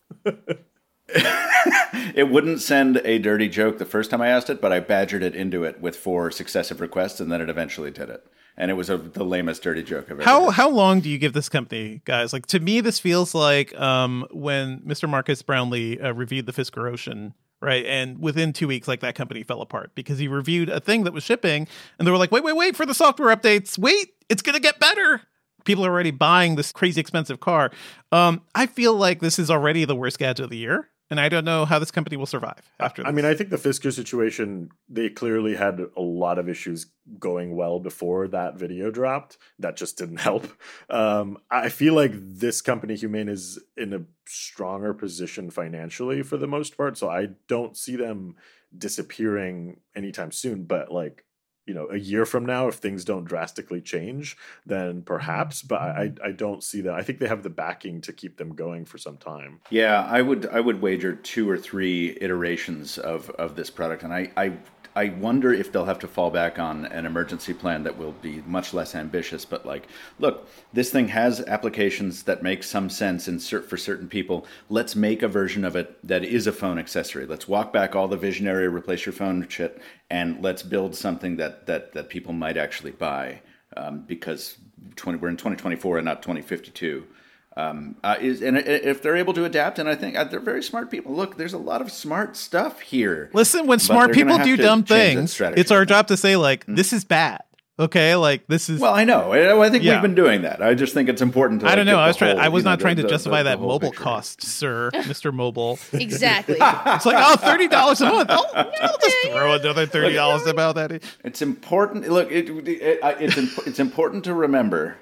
It wouldn't send a dirty joke the first time I asked it, but I badgered it into it with 4 successive requests, and then it eventually did it. And it was the lamest dirty joke I've ever heard. How long do you give this company, guys? Like, to me, this feels like when Mr. Marcus Brownlee reviewed the Fisker Ocean, right? And within 2 weeks, like, that company fell apart because he reviewed a thing that was shipping, and they were like, wait for the software updates. Wait, it's going to get better. People are already buying this crazy expensive car. I feel like this is already the worst gadget of the year. And I don't know how this company will survive after this. I mean, I think the Fisker situation, they clearly had a lot of issues going well before that video dropped. That just didn't help. I feel like this company, Humane, is in a stronger position financially for the most part. So I don't see them disappearing anytime soon. But like, you know, a year from now, if things don't drastically change, then perhaps. But I don't see that. I think they have the backing to keep them going for some time. Yeah, I would wager 2 or 3 iterations of this product, and I wonder if they'll have to fall back on an emergency plan that will be much less ambitious. But like, look, this thing has applications that make some sense for certain people. Let's make a version of it that is a phone accessory. Let's walk back all the visionary replace your phone shit, and let's build something that people might actually buy. Because we're in 2024 and not 2052. And if they're able to adapt, and I think they're very smart people. Look, there's a lot of smart stuff here. Listen, when smart people do dumb things, it's our job to say, like, this is bad. Okay, like, this is... Well, I know. I think we've been doing that. I just think it's important to... I don't know. I was not trying to justify that mobile cost, sir, Mr. Mobile. Exactly. It's like, oh, $30 a month. I'll just throw another $30 about that. It's important. Look, it's important to remember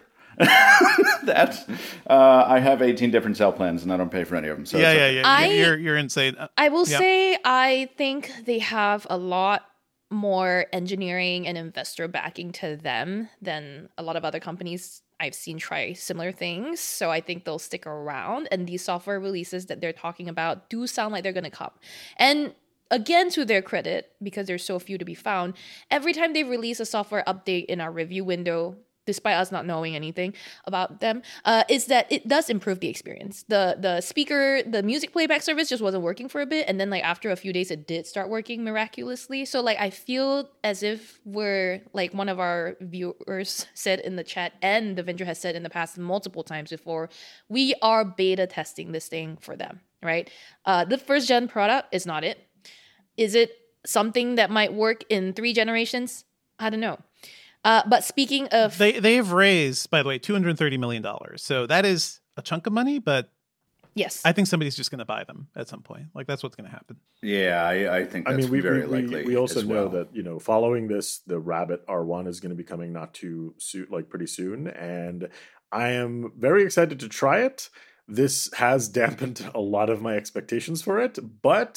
that I have 18 different cell plans and I don't pay for any of them. So yeah. You're insane. I will say I think they have a lot more engineering and investor backing to them than a lot of other companies I've seen try similar things. So I think they'll stick around. And these software releases that they're talking about do sound like they're going to come. And again, to their credit, because there's so few to be found, every time they release a software update in our review window, despite us not knowing anything about them, is that it does improve the experience. The speaker, the music playback service just wasn't working for a bit. And then like after a few days, it did start working miraculously. So like I feel as if we're, like one of our viewers said in the chat, and Devendra has said in the past multiple times before, we are beta testing this thing for them, right? The first gen product is not it. Is it something that might work in 3 generations? I don't know. But speaking of... They've raised, by the way, $230 million. So that is a chunk of money, but yes, I think somebody's just going to buy them at some point. Like, that's what's going to happen. Yeah, I think that's very likely. We also know that, you know, following this, the Rabbit R1 is going to be coming not too soon, like pretty soon. And I am very excited to try it. This has dampened a lot of my expectations for it, but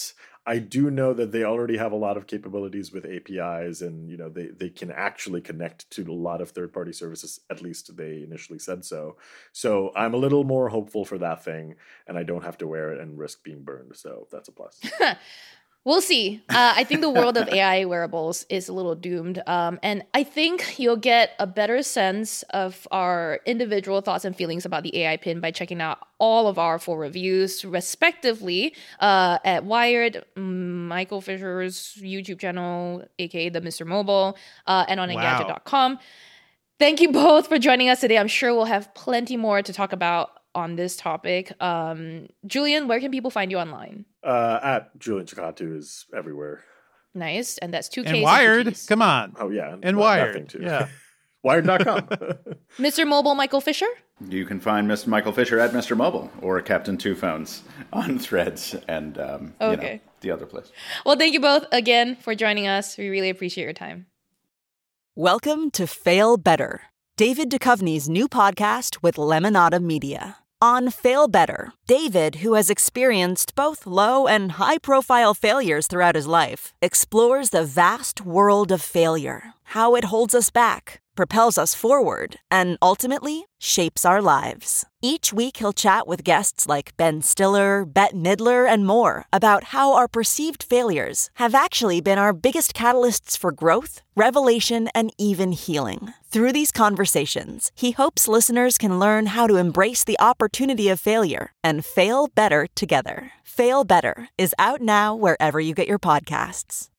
I do know that they already have a lot of capabilities with APIs, and they can actually connect to a lot of third-party services. At least they initially said so. So I'm a little more hopeful for that thing, and I don't have to wear it and risk being burned. So that's a plus. We'll see. I think the world of AI wearables is a little doomed. And I think you'll get a better sense of our individual thoughts and feelings about the AI pin by checking out all of our full reviews, respectively, at Wired, Michael Fisher's YouTube channel, aka the Mr. Mobile, and on Engadget.com. Thank you both for joining us today. I'm sure we'll have plenty more to talk about on this topic. Julian, where can people find you online? At Julian Chakatu is everywhere. Nice. And that's 2Ks and Wired. Come on. Oh, yeah. And Wired. Nothing too. Yeah. Wired.com. Mr. Mobile, Michael Fisher? You can find Mr. Michael Fisher at Mr. Mobile or Captain Two Phones on Threads and the other place. Well, thank you both again for joining us. We really appreciate your time. Welcome to Fail Better, David Duchovny's new podcast with Lemonada Media. On Fail Better, David, who has experienced both low and high-profile failures throughout his life, explores the vast world of failure, how it holds us back, propels us forward, and ultimately shapes our lives. Each week he'll chat with guests like Ben Stiller, Bette Midler, and more about how our perceived failures have actually been our biggest catalysts for growth, revelation, and even healing. Through these conversations, he hopes listeners can learn how to embrace the opportunity of failure and fail better together. Fail Better is out now wherever you get your podcasts.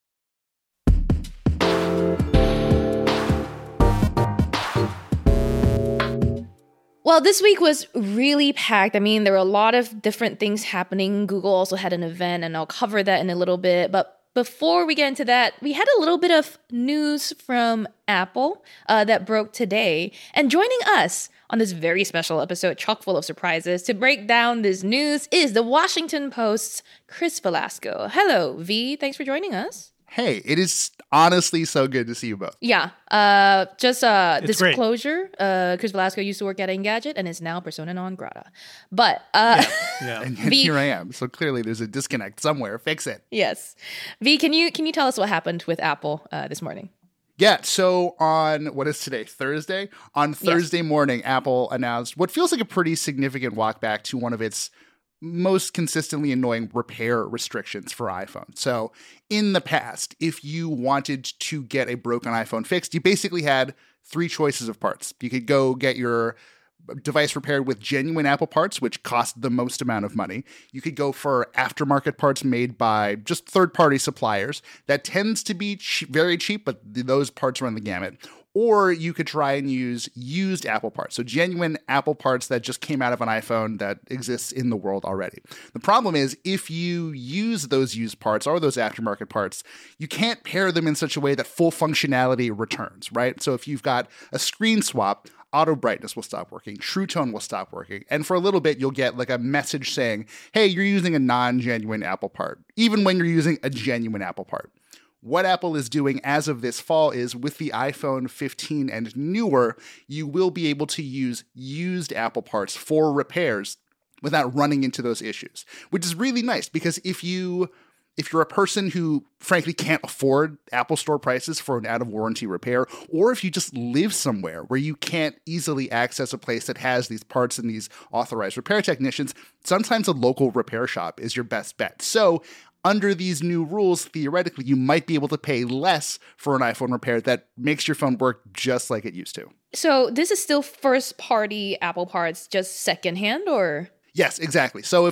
Well, this week was really packed. I mean, there were a lot of different things happening. Google also had an event, and I'll cover that in a little bit. But before we get into that, we had a little bit of news from Apple that broke today. And joining us on this very special episode, chock full of surprises, to break down this news is the Washington Post's Chris Velasco. Hello, V. Thanks for joining us. Hey, it is honestly so good to see you both. Yeah. Just disclosure. Chris Velasco used to work at Engadget and is now persona non grata. But Yeah. And here I am. So clearly there's a disconnect somewhere. Fix it. Yes. V, can you tell us what happened with Apple this morning? Yeah, so on, what is today, Thursday? On Thursday morning, Apple announced what feels like a pretty significant walk back to one of its most consistently annoying repair restrictions for iPhone. So in the past, if you wanted to get a broken iPhone fixed, you basically had three choices of parts. You could go get your device repaired with genuine Apple parts, which cost the most amount of money. You could go for aftermarket parts made by just third-party suppliers. That tends to be very cheap, but those parts run the gamut. Or you could try and use used Apple parts. So genuine Apple parts that just came out of an iPhone that exists in the world already. The problem is if you use those used parts or those aftermarket parts, you can't pair them in such a way that full functionality returns, right? So if you've got a screen swap, auto brightness will stop working, True Tone will stop working, and for a little bit you'll get like a message saying, hey, you're using a non-genuine Apple part, even when you're using a genuine Apple part. What Apple is doing as of this fall is with the iPhone 15 and newer, you will be able to use used Apple parts for repairs without running into those issues, which is really nice because if you're a person who frankly can't afford Apple Store prices for an out-of-warranty repair, or if you just live somewhere where you can't easily access a place that has these parts and these authorized repair technicians, sometimes a local repair shop is your best bet. So under these new rules, theoretically, you might be able to pay less for an iPhone repair that makes your phone work just like it used to. So this is still first-party Apple parts, just secondhand, or? Yes, exactly. So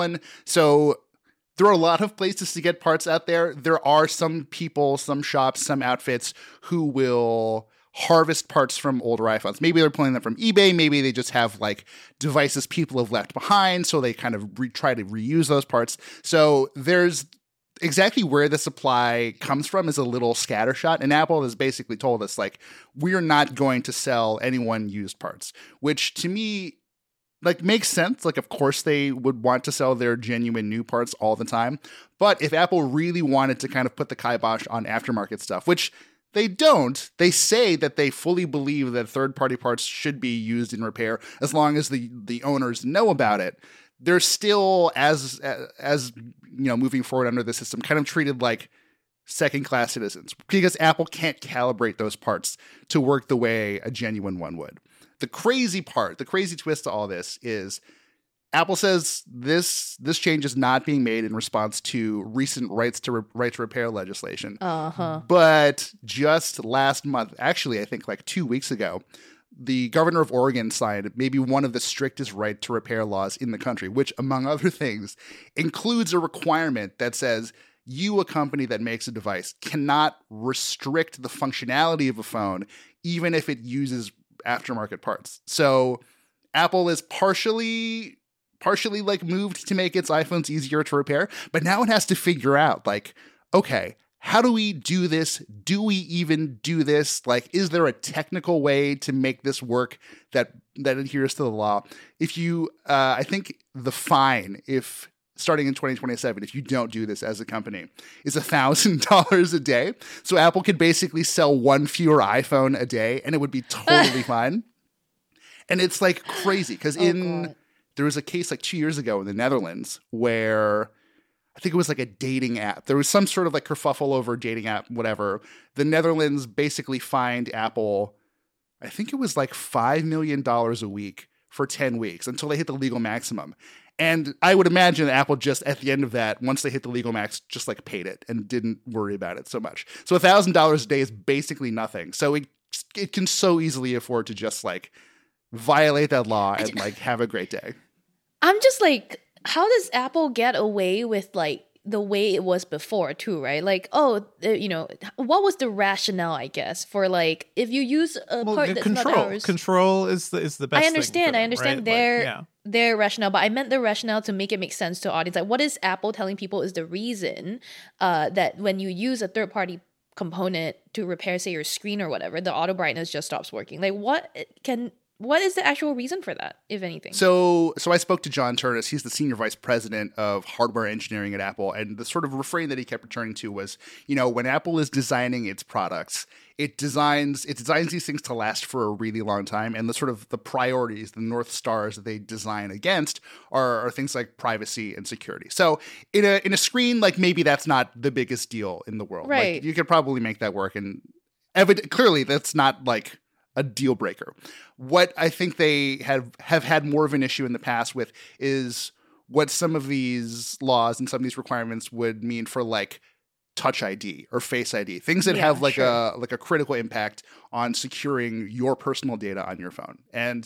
there are a lot of places to get parts out there. There are some people, some shops, some outfits who will harvest parts from older iPhones. Maybe they're pulling them from eBay. Maybe they just have like devices people have left behind. So they kind of try to reuse those parts. So there's exactly where the supply comes from is a little scattershot. And Apple has basically told us like, we're not going to sell anyone used parts, which to me like makes sense. Like, of course they would want to sell their genuine new parts all the time. But if Apple really wanted to kind of put the kibosh on aftermarket stuff, which they don't, they say that they fully believe that third-party parts should be used in repair as long as the owners know about it. they're still, as moving forward under the system, kind of treated like second-class citizens because Apple can't calibrate those parts to work the way a genuine one would. The crazy twist to all this is Apple says this change is not being made in response to recent right to repair legislation. But just last month, actually, I think like 2 weeks ago, the governor of Oregon signed maybe one of the strictest right to repair laws in the country, which, among other things, includes a requirement that says you, a company that makes a device, cannot restrict the functionality of a phone, even if it uses aftermarket parts. So Apple is partially like moved to make its iPhones easier to repair, but now it has to figure out like, okay, how do we do this? Do we even do this? Like, is there a technical way to make this work that adheres to the law? If you, I think the fine, if starting in 2027, if you don't do this as a company, is $1,000 a day. So Apple could basically sell one fewer iPhone a day, and it would be totally fine. And it's like crazy because there was a case like 2 years ago in the Netherlands where I think it was like a dating app. There was some sort of like kerfuffle over a dating app, whatever. The Netherlands basically fined Apple, I think it was like $5 million a week for 10 weeks until they hit the legal maximum. And I would imagine that Apple just at the end of that, once they hit the legal max, just like paid it and didn't worry about it so much. So $1,000 a day is basically nothing. So it can so easily afford to just like violate that law and like have a great day. I'm just like, how does Apple get away with like the way it was before too, right? Like, what was the rationale, I guess, for like if you use a part that's not ours? Control is the best. I understand. Thing I understand right? their rationale, but I meant the rationale to make it make sense to audience. Like, what is Apple telling people is the reason that when you use a third party component to repair, say, your screen or whatever, the auto brightness just stops working? Like, what is the actual reason for that, if anything? So I spoke to John Ternus. He's the senior vice president of hardware engineering at Apple. And the sort of refrain that he kept returning to was, when Apple is designing its products, it designs these things to last for a really long time. And the sort of the priorities, the North Stars that they design against are things like privacy and security. So in a screen, like maybe that's not the biggest deal in the world. Right. Like, you could probably make that work. And clearly that's not like a deal breaker. What I think they have had more of an issue in the past with is what some of these laws and some of these requirements would mean for like Touch ID or Face ID, things that have like a critical impact on securing your personal data on your phone. And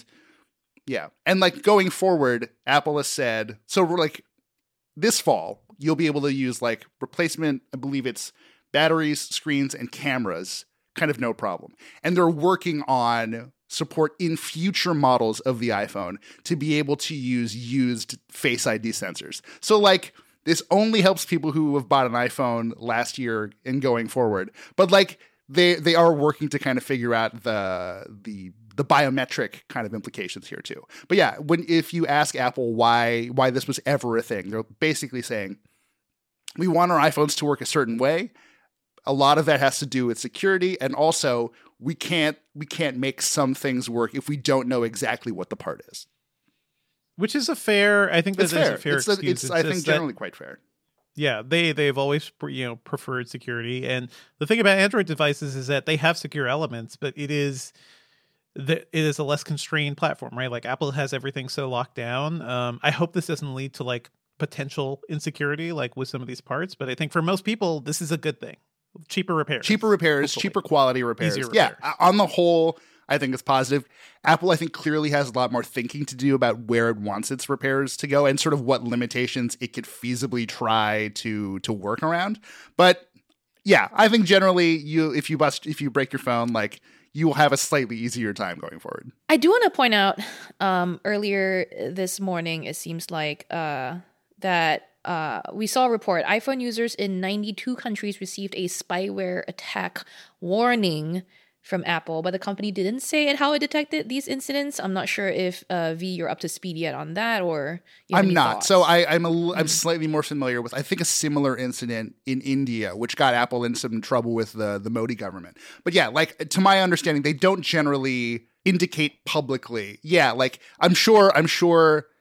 like going forward, Apple has said, so we're like this fall, you'll be able to use like replacement, I believe it's batteries, screens, and cameras, kind of no problem. And they're working on support in future models of the iPhone to be able to use used Face ID sensors. So like this only helps people who have bought an iPhone last year and going forward. But like they are working to kind of figure out the biometric kind of implications here too. But yeah, if you ask Apple why this was ever a thing, they're basically saying we want our iPhones to work a certain way. A lot of that has to do with security, and also we can't make some things work if we don't know exactly what the part is. Which is a fair, I think that's a fair excuse. It's I think generally quite fair. Yeah, they've always preferred security, and the thing about Android devices is that they have secure elements, but it is a less constrained platform, right? Like Apple has everything so locked down. I hope this doesn't lead to like potential insecurity, like with some of these parts, but I think for most people, this is a good thing. Cheaper repairs, hopefully. Cheaper quality repairs. Easier yeah, repairs. On the whole, I think it's positive. Apple, I think, clearly has a lot more thinking to do about where it wants its repairs to go and sort of what limitations it could feasibly try to work around. But yeah, I think generally, if you break your phone, like you will have a slightly easier time going forward. I do want to point out earlier this morning, it seems like that. We saw a report. iPhone users in 92 countries received a spyware attack warning from Apple, but the company didn't say how it detected these incidents. I'm not sure if V, you're up to speed yet on that, or I'm not. Thoughts? So I'm slightly more familiar with, I think, a similar incident in India, which got Apple in some trouble with the Modi government. But yeah, like to my understanding, they don't generally indicate publicly. Yeah, like I'm sure.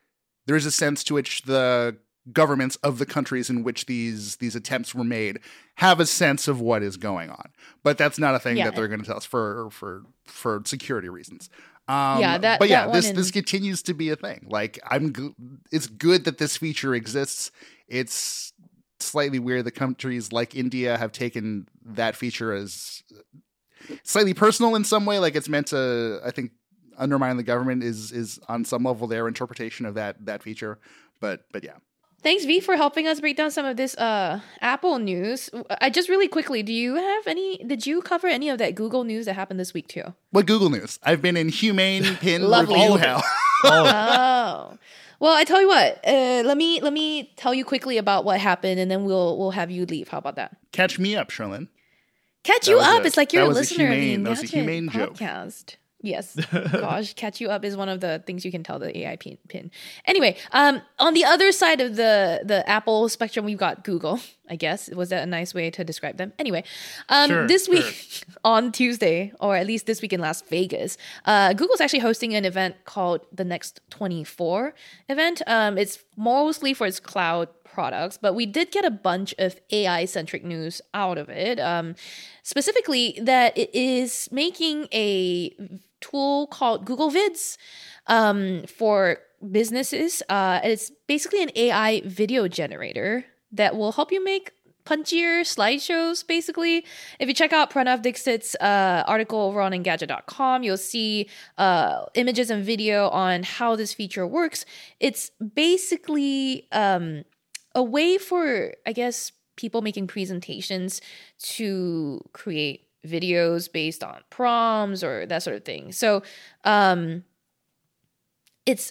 there is a sense to which the governments of the countries in which these attempts were made have a sense of what is going on. But that's not a thing that they're going to tell us for security reasons. This continues to be a thing. Like, it's good that this feature exists. It's slightly weird that countries like India have taken that feature as slightly personal in some way. Like, it's meant to, I think, undermine the government is on some level their interpretation of that feature. But yeah. Thanks, V, for helping us break down some of this Apple news. I just really quickly, did you cover any of that Google news that happened this week too? What Google news? I've been in Humane Pin Lovely. review hell. Oh. Well, I tell you what, let me tell you quickly about what happened, and then we'll have you leave. How about that? Catch me up, Sherlyn. Catch you up. It's like you're a listener of the That was a humane podcast. Joke. Yes. Gosh, catch you up is one of the things you can tell the AI pin. Anyway, on the other side of the Apple spectrum, we've got Google, I guess. Was that a nice way to describe them? Anyway, this week on Tuesday, or at least this week in Las Vegas, Google's actually hosting an event called the Next 24 event. It's mostly for its cloud products, but we did get a bunch of AI-centric news out of it. Specifically, that it is making a tool called Google Vids for businesses. It's basically an AI video generator that will help you make punchier slideshows, basically. If you check out Pranav Dixit's article over on Engadget.com, you'll see images and video on how this feature works. It's basically a way for, I guess, people making presentations to create videos based on prompts or that sort of thing. So it's,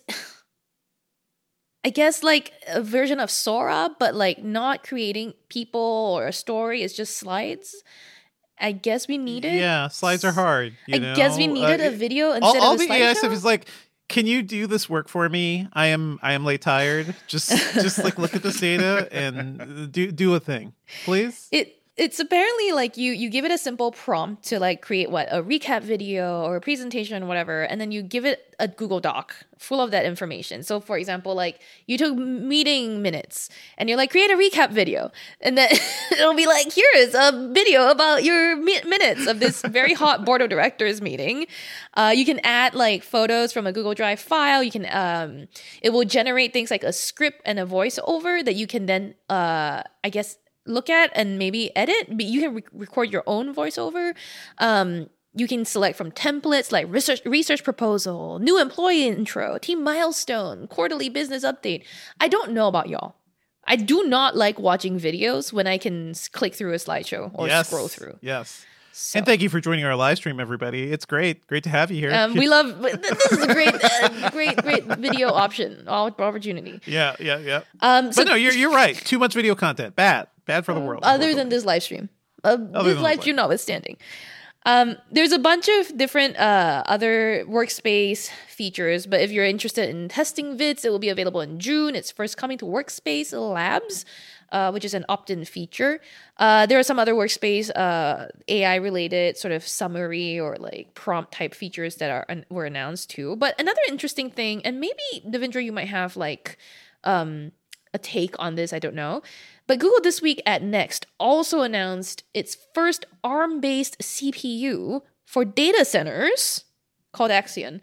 I guess, like a version of Sora, but like not creating people or a story. It's just slides. I guess we needed. Yeah, slides are hard. I guess we needed a video instead all of a the AI slideshow. stuff is like, can you do this work for me? I am late tired. Just like look at this data and do a thing, please. It's apparently like you give it a simple prompt to like create a recap video or a presentation or whatever, and then you give it a Google Doc full of that information. So for example, like you took meeting minutes and you're like, create a recap video, and then it'll be like, here is a video about your minutes of this very hot board of directors meeting. You can add like photos from a Google Drive file. You can it will generate things like a script and a voiceover that you can then I guess look at and maybe edit. But you can record your own voiceover. You can select from templates like research proposal, new employee intro, team milestone, quarterly business update. I don't know about y'all. I do not like watching videos when I can click through a slideshow or scroll through. Yes. So. And thank you for joining our live stream, everybody. It's great to have you here. We love this is a great video opportunity. Yeah. But no, you're right. Too much video content, bad for the world. Other than this live stream, this live stream notwithstanding. There's a bunch of different other workspace features, but if you're interested in testing vids, it will be available in June. It's first coming to Workspace Labs, which is an opt-in feature. There are some other workspace AI-related sort of summary or like prompt type features that were announced too. But another interesting thing, and maybe Devendra, you might have like a take on this, I don't know. But Google this week at Next also announced its first ARM-based CPU for data centers called Axion.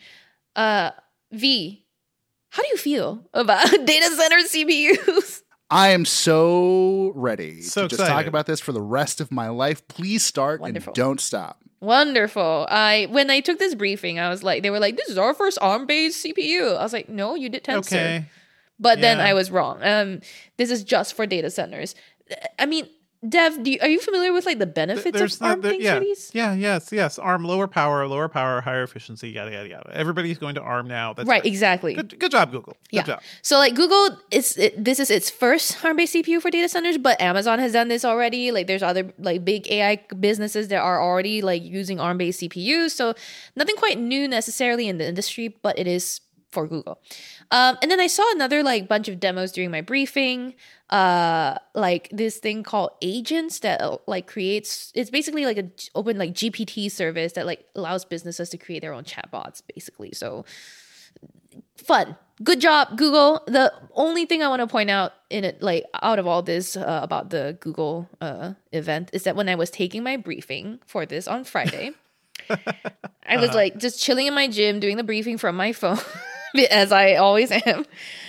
V, how do you feel about data center CPUs? I am so ready to just talk excited. about this for the rest of my life. Please start and don't stop. Wonderful. When I took this briefing, I was like, they were like, this is our first ARM-based CPU. I was like, no, you did Tensor. Okay. But then I was wrong. This is just for data centers. I mean, Dev, are you familiar with like the benefits of ARM things for these? Yeah, yes. ARM, lower power, higher efficiency, yada yada yada. Everybody's going to ARM now. That's right, great. exactly. Good job, Google. Good job. So like Google, this is its first ARM-based CPU for data centers, but Amazon has done this already. Like there's other like big AI businesses that are already like using ARM-based CPUs. So nothing quite new necessarily in the industry, but it is for Google. And then I saw another like bunch of demos during my briefing, like this thing called Agents that like creates, it's basically like an open like GPT service that like allows businesses to create their own chatbots basically. So fun. Good job, Google. The only thing I want to point out in it, like out of all this about the Google event, is that when I was taking my briefing for this on Friday, I was like just chilling in my gym doing the briefing from my phone, as I always am.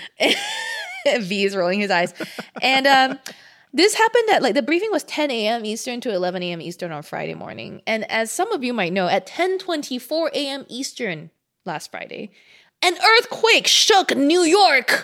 V is rolling his eyes, and this happened at like the briefing was 10 a.m. Eastern to 11 a.m. Eastern on Friday morning, and as some of you might know, at 10:24 a.m. Eastern last Friday, an earthquake shook New York.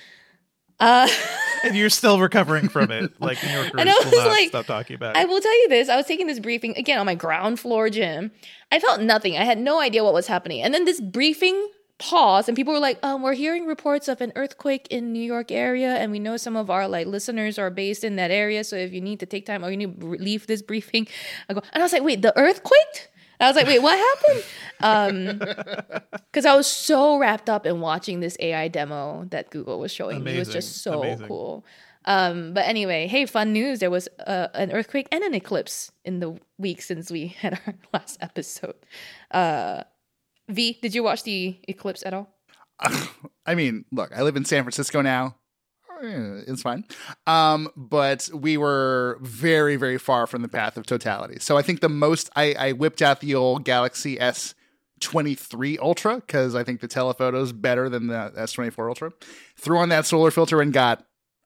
And you're still recovering from it. Like New Yorkers And I will was not like, stop talking about it. I will tell you this. I was taking this briefing again on my ground floor gym. I felt nothing. I had no idea what was happening. And then this briefing paused and people were like, we're hearing reports of an earthquake in New York area. And we know some of our like listeners are based in that area. So if you need to take time or you need to leave this briefing, and I was like, wait, the earthquake? I was like, wait, what happened? Because I was so wrapped up in watching this AI demo that Google was showing me. It was just so cool. But anyway, hey, fun news. There was an earthquake and an eclipse in the week since we had our last episode. V, did you watch the eclipse at all? I mean, look, I live in San Francisco now. It's fine. But we were very, very far from the path of totality. So I think the most I whipped out the old Galaxy S23 Ultra because I think the telephoto is better than the S24 Ultra. Threw on that solar filter and got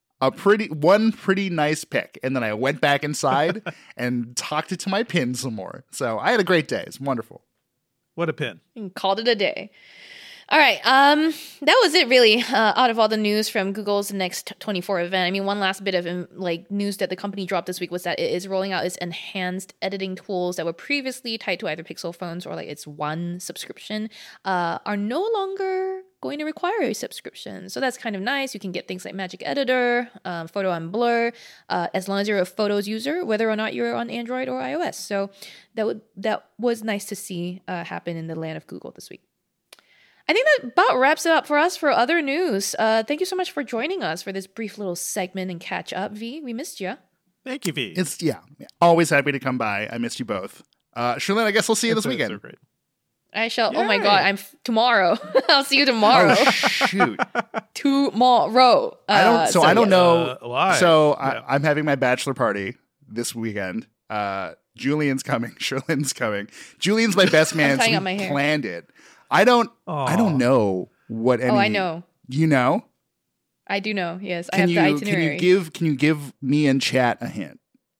one pretty nice pic. And then I went back inside and talked it to my pin some more. So I had a great day. It's wonderful. What a pin. And called it a day. All right, that was it really out of all the news from Google's Next 24 event. I mean, one last bit of like news that the company dropped this week was that it is rolling out its enhanced editing tools that were previously tied to either Pixel phones or like its One subscription are no longer going to require a subscription. So that's kind of nice. You can get things like Magic Editor, Photo and Blur, as long as you're a Photos user, whether or not you're on Android or iOS. So that was nice to see happen in the land of Google this week. I think that about wraps it up for us for other news. Thank you so much for joining us for this brief little segment and catch up, V. We missed you. Thank you, V. It's always happy to come by. I missed you both. Sherlyn, I guess we'll see you this weekend. So great. I shall. Yay. Oh my God! Tomorrow. I'll see you tomorrow. Oh shoot! Tomorrow. I don't know. Why? So I'm having my bachelor party this weekend. Julian's coming. Sherlyn's coming. Julian's my best man. So we planned it. I don't know what any. Oh, I know. You know? I do know. Yes, I have the itinerary. Can you give me and chat a hint?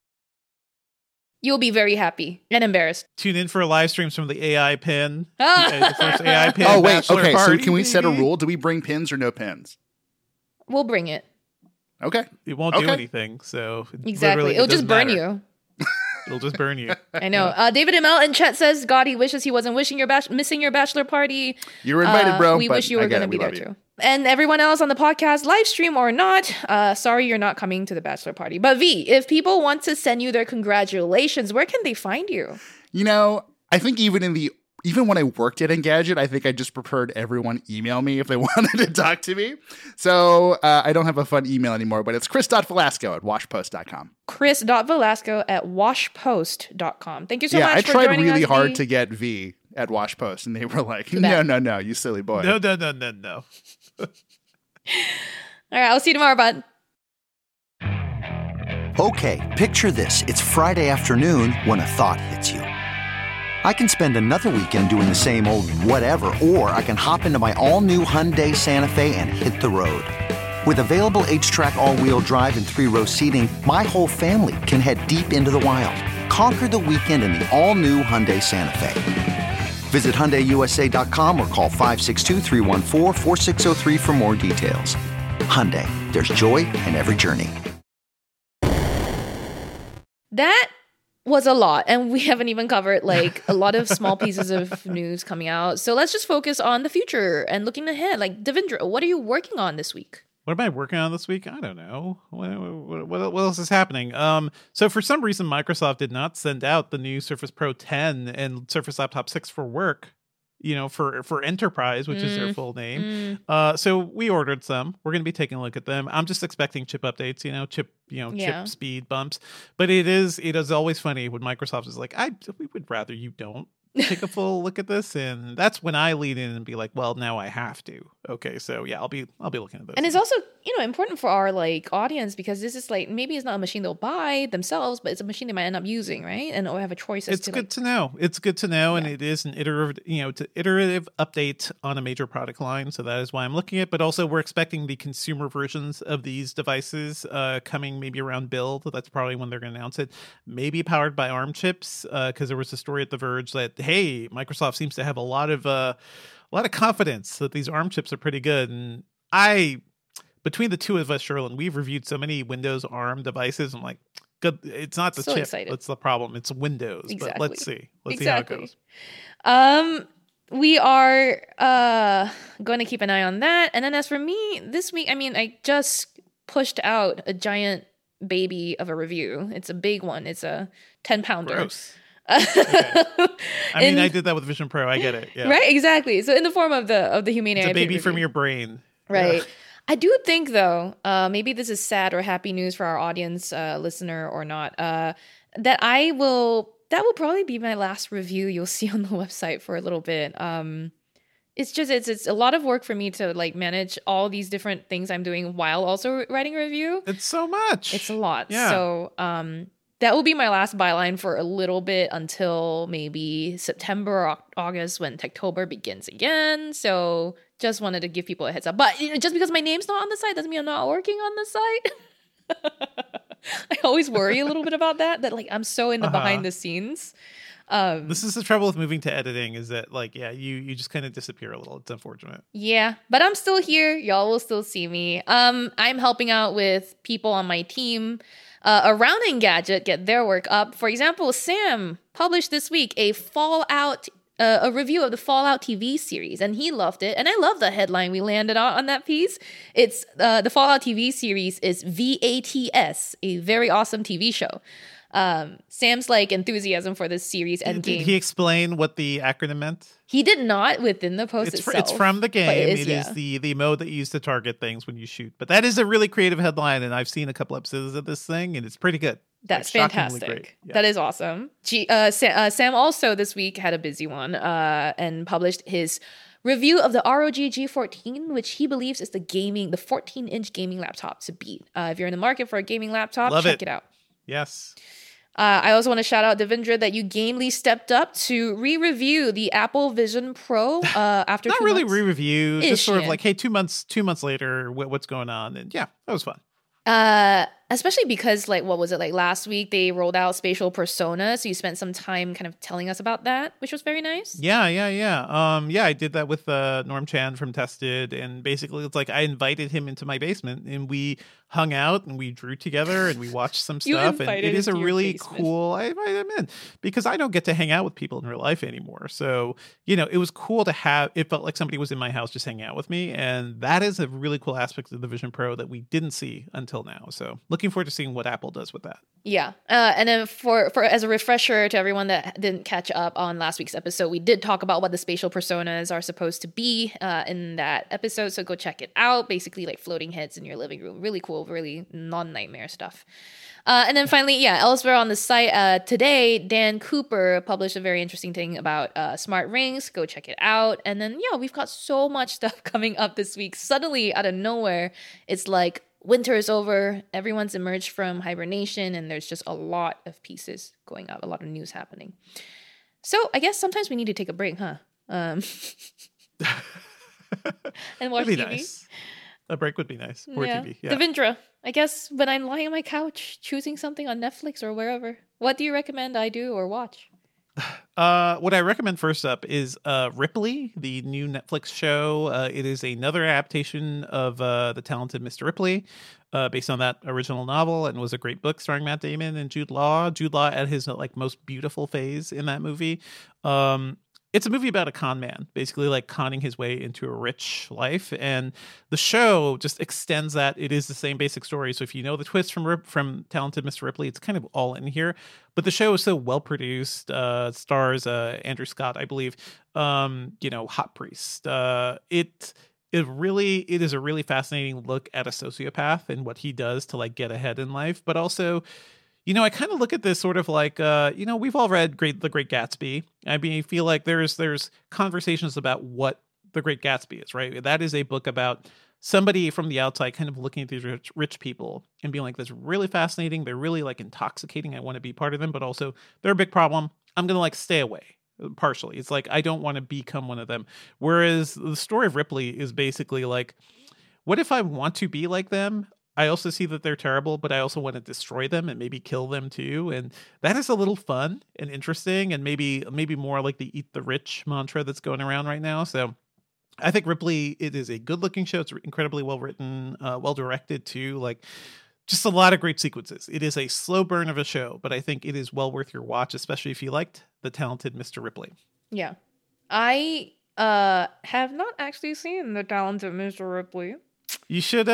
You'll be very happy and embarrassed. Tune in for live streams from the AI pin. The first AI pin. Oh wait, okay. Party, so can we set a rule? Do we bring pins or no pins? We'll bring it. Okay. It won't do anything. So exactly, it'll just burn you. It'll just burn you. I know. David ML in chat says, God, he wishes he wasn't missing your bachelor party. You were invited, bro. We wish you were going to be there too. And everyone else on the podcast, live stream or not, sorry you're not coming to the bachelor party. But V, if people want to send you their congratulations, where can they find you? You know, I think even when I worked at Engadget, I think I just preferred everyone email me if they wanted to talk to me. So I don't have a fun email anymore, but it's chris.velasco@washpost.com. chris.velasco@washpost.com. Thank you so much for joining us. Yeah, I tried really hard to get V at Washpost, and they were like, no, you silly boy. No. All right, I'll see you tomorrow, bud. Okay, picture this. It's Friday afternoon when a thought hits you. I can spend another weekend doing the same old whatever, or I can hop into my all-new Hyundai Santa Fe and hit the road. With available H-Track all-wheel drive and 3-row seating, my whole family can head deep into the wild. Conquer the weekend in the all-new Hyundai Santa Fe. Visit HyundaiUSA.com or call 562-314-4603 for more details. Hyundai, there's joy in every journey. That was a lot, and we haven't even covered like a lot of small pieces of news coming out. So let's just focus on the future and looking ahead. Like, Devendra, what are you working on this week? What am I working on this week? I don't know. What else is happening? So for some reason, Microsoft did not send out the new Surface Pro 10 and Surface Laptop 6 for work, for enterprise, which is their full name. So we ordered some. We're going to be taking a look at them. I'm just expecting chip updates, chip speed bumps. But it is always funny when Microsoft is like, we would rather you don't take a full look at this. And that's when I lean in and be like, well, now I have to. Okay, so yeah, I'll be looking at this. And it's also, important for our like audience, because this is like, maybe it's not a machine they'll buy themselves, but it's a machine they might end up using, right? And or have a choice as it's good to know. It's good to know, and it is an iterative update on a major product line. So that is why I'm looking at. But also, we're expecting the consumer versions of these devices coming maybe around build. That's probably when they're going to announce it. Maybe powered by ARM chips, because there was a story at The Verge that Microsoft seems to have a lot of confidence that these ARM chips are pretty good. And between the two of us, Sherlyn, we've reviewed so many Windows ARM devices. I'm like, good. It's not the so chip. Excited. That's the problem. It's Windows. Exactly. But let's see. Let's see how it goes. We are going to keep an eye on that. And then as for me, this week, I just pushed out a giant baby of a review. It's a big one. It's a 10-pounder. Gross. Okay. I did that with Vision Pro. I get it. Yeah. Right, exactly. So in the form of the Humane AI It's a baby review. from your brain. Right. Yeah. I do think, though, maybe this is sad or happy news for our audience, listener or not, that will probably be my last review you'll see on the website for a little bit. It's a lot of work for me to like manage all these different things I'm doing while also writing a review. It's so much. It's a lot. Yeah. So that will be my last byline for a little bit until maybe September or August when Techtober begins again. So just wanted to give people a heads up. But just because my name's not on the site doesn't mean I'm not working on the site. I always worry a little bit about that like I'm so in the behind the scenes. This is the trouble with moving to editing, is that like, you just kind of disappear a little. It's unfortunate. Yeah, but I'm still here. Y'all will still see me. I'm helping out with people on my team around Engadget get their work up. For example, Sam published this week a review of the Fallout TV series, and he loved it. And I love the headline we landed on that piece. It's the Fallout TV series is VATS, a very awesome TV show. Sam's like enthusiasm for this series and game. Did he explain what the acronym meant? He did not within the post itself. It's from the game. It is the mode that you use to target things when you shoot. But that is a really creative headline, and I've seen a couple episodes of this thing, and it's pretty good. That's fantastic. Yeah. That is awesome. Sam also this week had a busy one and published his review of the ROG G14, which he believes is the 14-inch gaming laptop to beat. If you're in the market for a gaming laptop, check it out. Yes. I also want to shout out Devindra that you gamely stepped up to re-review the Apple Vision Pro after not 2 really months. re-review, just sort of like, hey, 2 months later, what's going on? And yeah, that was fun. Especially because what was it, last week they rolled out Spatial Persona, so you spent some time kind of telling us about that, which was very nice. Yeah. I did that with Norm Chan from Tested, and basically it's like I invited him into my basement and we hung out and we drew together and we watched some stuff, and it is a really cool. I invite him in because I don't get to hang out with people in real life anymore. So it was cool to have. It felt like somebody was in my house just hanging out with me, and that is a really cool aspect of the Vision Pro that we didn't see until now. So looking forward to seeing what Apple does with that. Yeah, and then for as a refresher to everyone that didn't catch up on last week's episode, we did talk about what the spatial personas are supposed to be in that episode. So go check it out. Basically, like floating heads in your living room. Really cool, really non-nightmare stuff. And then finally, elsewhere on the site today, Dan Cooper published a very interesting thing about smart rings. Go check it out. And then we've got so much stuff coming up this week. Suddenly, out of nowhere, it's like winter is over, everyone's emerged from hibernation, and there's just a lot of pieces going up, a lot of news happening. So I guess sometimes we need to take a break, huh? And watch That'd be TV. Nice. A break would be nice. Or TV. Yeah. Devindra, I guess when I'm lying on my couch choosing something on Netflix or wherever, what do you recommend I do or watch? What I recommend first up is Ripley, the new Netflix show. It is another adaptation of The Talented Mr. Ripley, based on that original novel, and was a great book starring Matt Damon and Jude Law. Jude Law at his most beautiful phase in that movie. It's a movie about a con man, basically conning his way into a rich life. And the show just extends that. It is the same basic story. So if you know the twist from Talented Mr. Ripley, it's kind of all in here. But the show is so well produced. Stars Andrew Scott, I believe. Hot Priest. It is a really fascinating look at a sociopath and what he does to get ahead in life. But also, I kind of look at this sort of we've all read The Great Gatsby. I feel like there's conversations about what The Great Gatsby is, right? That is a book about somebody from the outside kind of looking at these rich people and being like, that's really fascinating. They're really like intoxicating. I want to be part of them, but also they're a big problem. I'm going to like stay away. Partially, it's like I don't want to become one of them. Whereas the story of Ripley is basically like, what if I want to be like them? I also see that they're terrible, but I also want to destroy them and maybe kill them too. And that is a little fun and interesting, and maybe more like the eat the rich mantra that's going around right now. So I think Ripley, it is a good looking show. It's incredibly well written, well directed too. Like, just a lot of great sequences. It is a slow burn of a show, but I think it is well worth your watch, especially if you liked The Talented Mr. Ripley. Yeah. I have not actually seen The Talented Mr. Ripley. You should,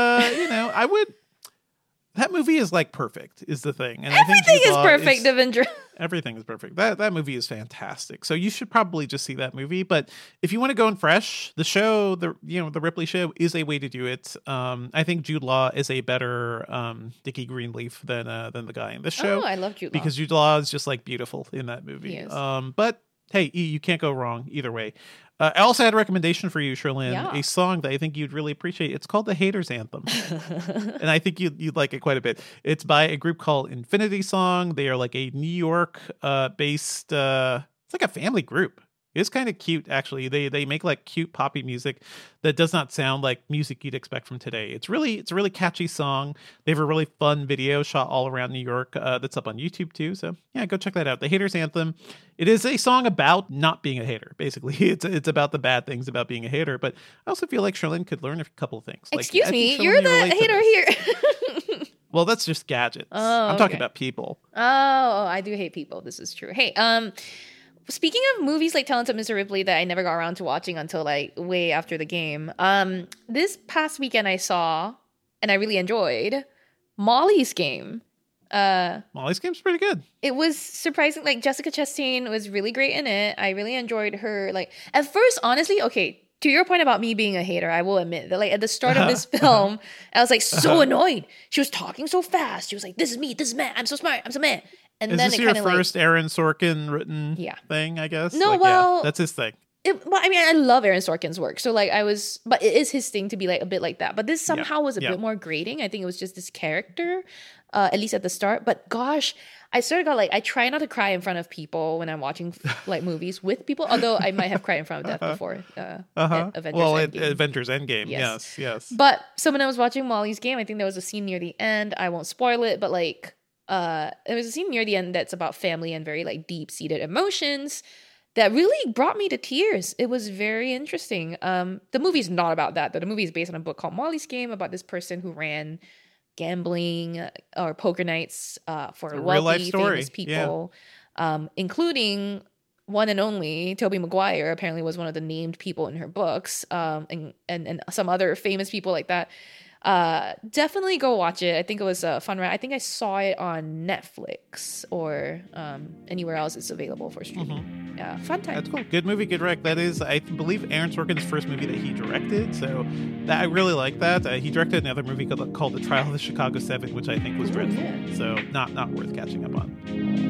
I would. That movie is like perfect, is the thing. And everything is perfect, Devendra. Everything is perfect. That movie is fantastic. So you should probably just see that movie. But if you want to go in fresh, the show, the Ripley show is a way to do it. I think Jude Law is a better Dickie Greenleaf than the guy in this show. Oh, I love Jude Law. Because Jude Law is just like beautiful in that movie. He is. But hey, you can't go wrong either way. I also had a recommendation for you, Cherlynn, a song that I think you'd really appreciate. It's called The Haters Anthem. And I think you'd like it quite a bit. It's by a group called Infinity Song. They are like a New York based, it's like a family group. It's kind of cute, actually. They make like cute poppy music that does not sound like music you'd expect from today. It's a really catchy song. They have a really fun video shot all around New York that's up on YouTube too. So yeah, go check that out. The Haters Anthem. It is a song about not being a hater. Basically, it's about the bad things about being a hater. But I also feel like Cherlynn could learn a couple of things. Excuse me, you're the hater here. Well, that's just gadgets. Oh, I'm talking about people. Oh, I do hate people. This is true. Hey, speaking of movies like Talented Mr. Ripley that I never got around to watching until like way after the game, this past weekend I saw, and I really enjoyed, Molly's Game. Molly's Game's pretty good. It was surprising. Like, Jessica Chastain was really great in it. I really enjoyed her. Like, at first, honestly, okay, to your point about me being a hater, I will admit that like at the start of this film, I was like so annoyed. She was talking so fast. She was like, this is me, this is man, I'm so smart, I'm so man. And is then this it your kind of first Aaron Sorkin written thing, I guess? No, like, well, that's his thing. Well, I mean, I love Aaron Sorkin's work. So like but it is his thing to be like a bit like that. But this somehow was a bit more grating. I think it was just this character, at least at the start. But gosh, I sort of got like, I try not to cry in front of people when I'm watching like movies with people, although I might have cried in front of death before. Avengers Endgame. Yes. But so when I was watching Molly's Game, I think there was a scene near the end. I won't spoil it, but like, there was a scene near the end that's about family and very like deep-seated emotions that really brought me to tears. It was very interesting. The movie's not about that, though. The movie is based on a book called Molly's Game about this person who ran gambling or poker nights for wealthy, famous people, including one and only Tobey Maguire. Apparently was one of the named people in her books, and some other famous people like that. Definitely go watch it. I think it was a fun ride. I think I saw it on Netflix or anywhere else it's available for streaming. Yeah, fun time. That's cool. Good movie, good rec. That is, I believe, Aaron Sorkin's first movie that he directed. So I really like that. He directed another movie called The Trial of the Chicago 7, which I think was dreadful. Yeah. So not worth catching up on.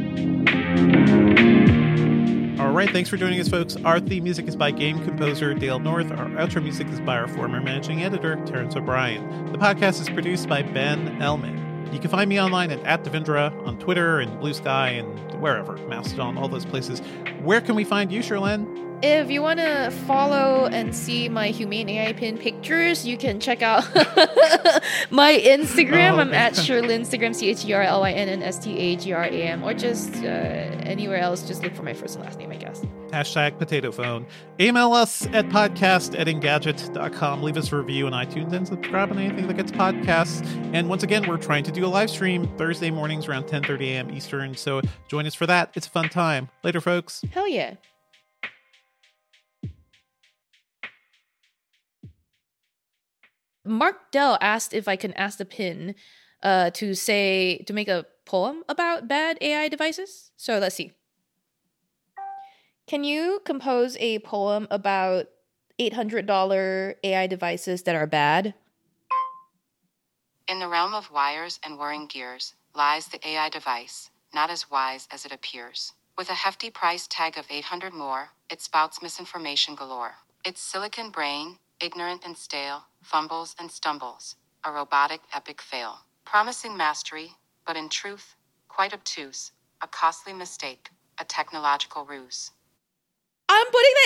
All right, thanks for joining us, folks. Our theme music is by game composer Dale North. Our outro music is by our former managing editor, Terrence O'Brien. The podcast is produced by Ben Ellman. You can find me online at Devendra on Twitter and Blue Sky and wherever, Mastodon, all those places. Where can we find you, Cherlynn? If you want to follow and see my Humane AI pin pictures, you can check out my Instagram. I'm at Cherlynn Instagram, CherlynnStagram, or just anywhere else. Just look for my first and last name, I guess. #Potato Phone. Email us at podcast@engadget.com. Leave us a review on iTunes and subscribe on anything that gets podcasts. And once again, we're trying to do a live stream Thursday mornings around 10:30 a.m. Eastern. So join us for that. It's a fun time. Later, folks. Hell yeah. Mark Dell asked if I can ask the pin to make a poem about bad AI devices. So let's see. Can you compose a poem about $800 AI devices that are bad? In the realm of wires and whirring gears lies the AI device, not as wise as it appears. With a hefty price tag of $800 more, it spouts misinformation galore. Its silicon brain, ignorant and stale, fumbles and stumbles, a robotic epic fail. Promising mastery, but in truth, quite obtuse, a costly mistake, a technological ruse. I'm putting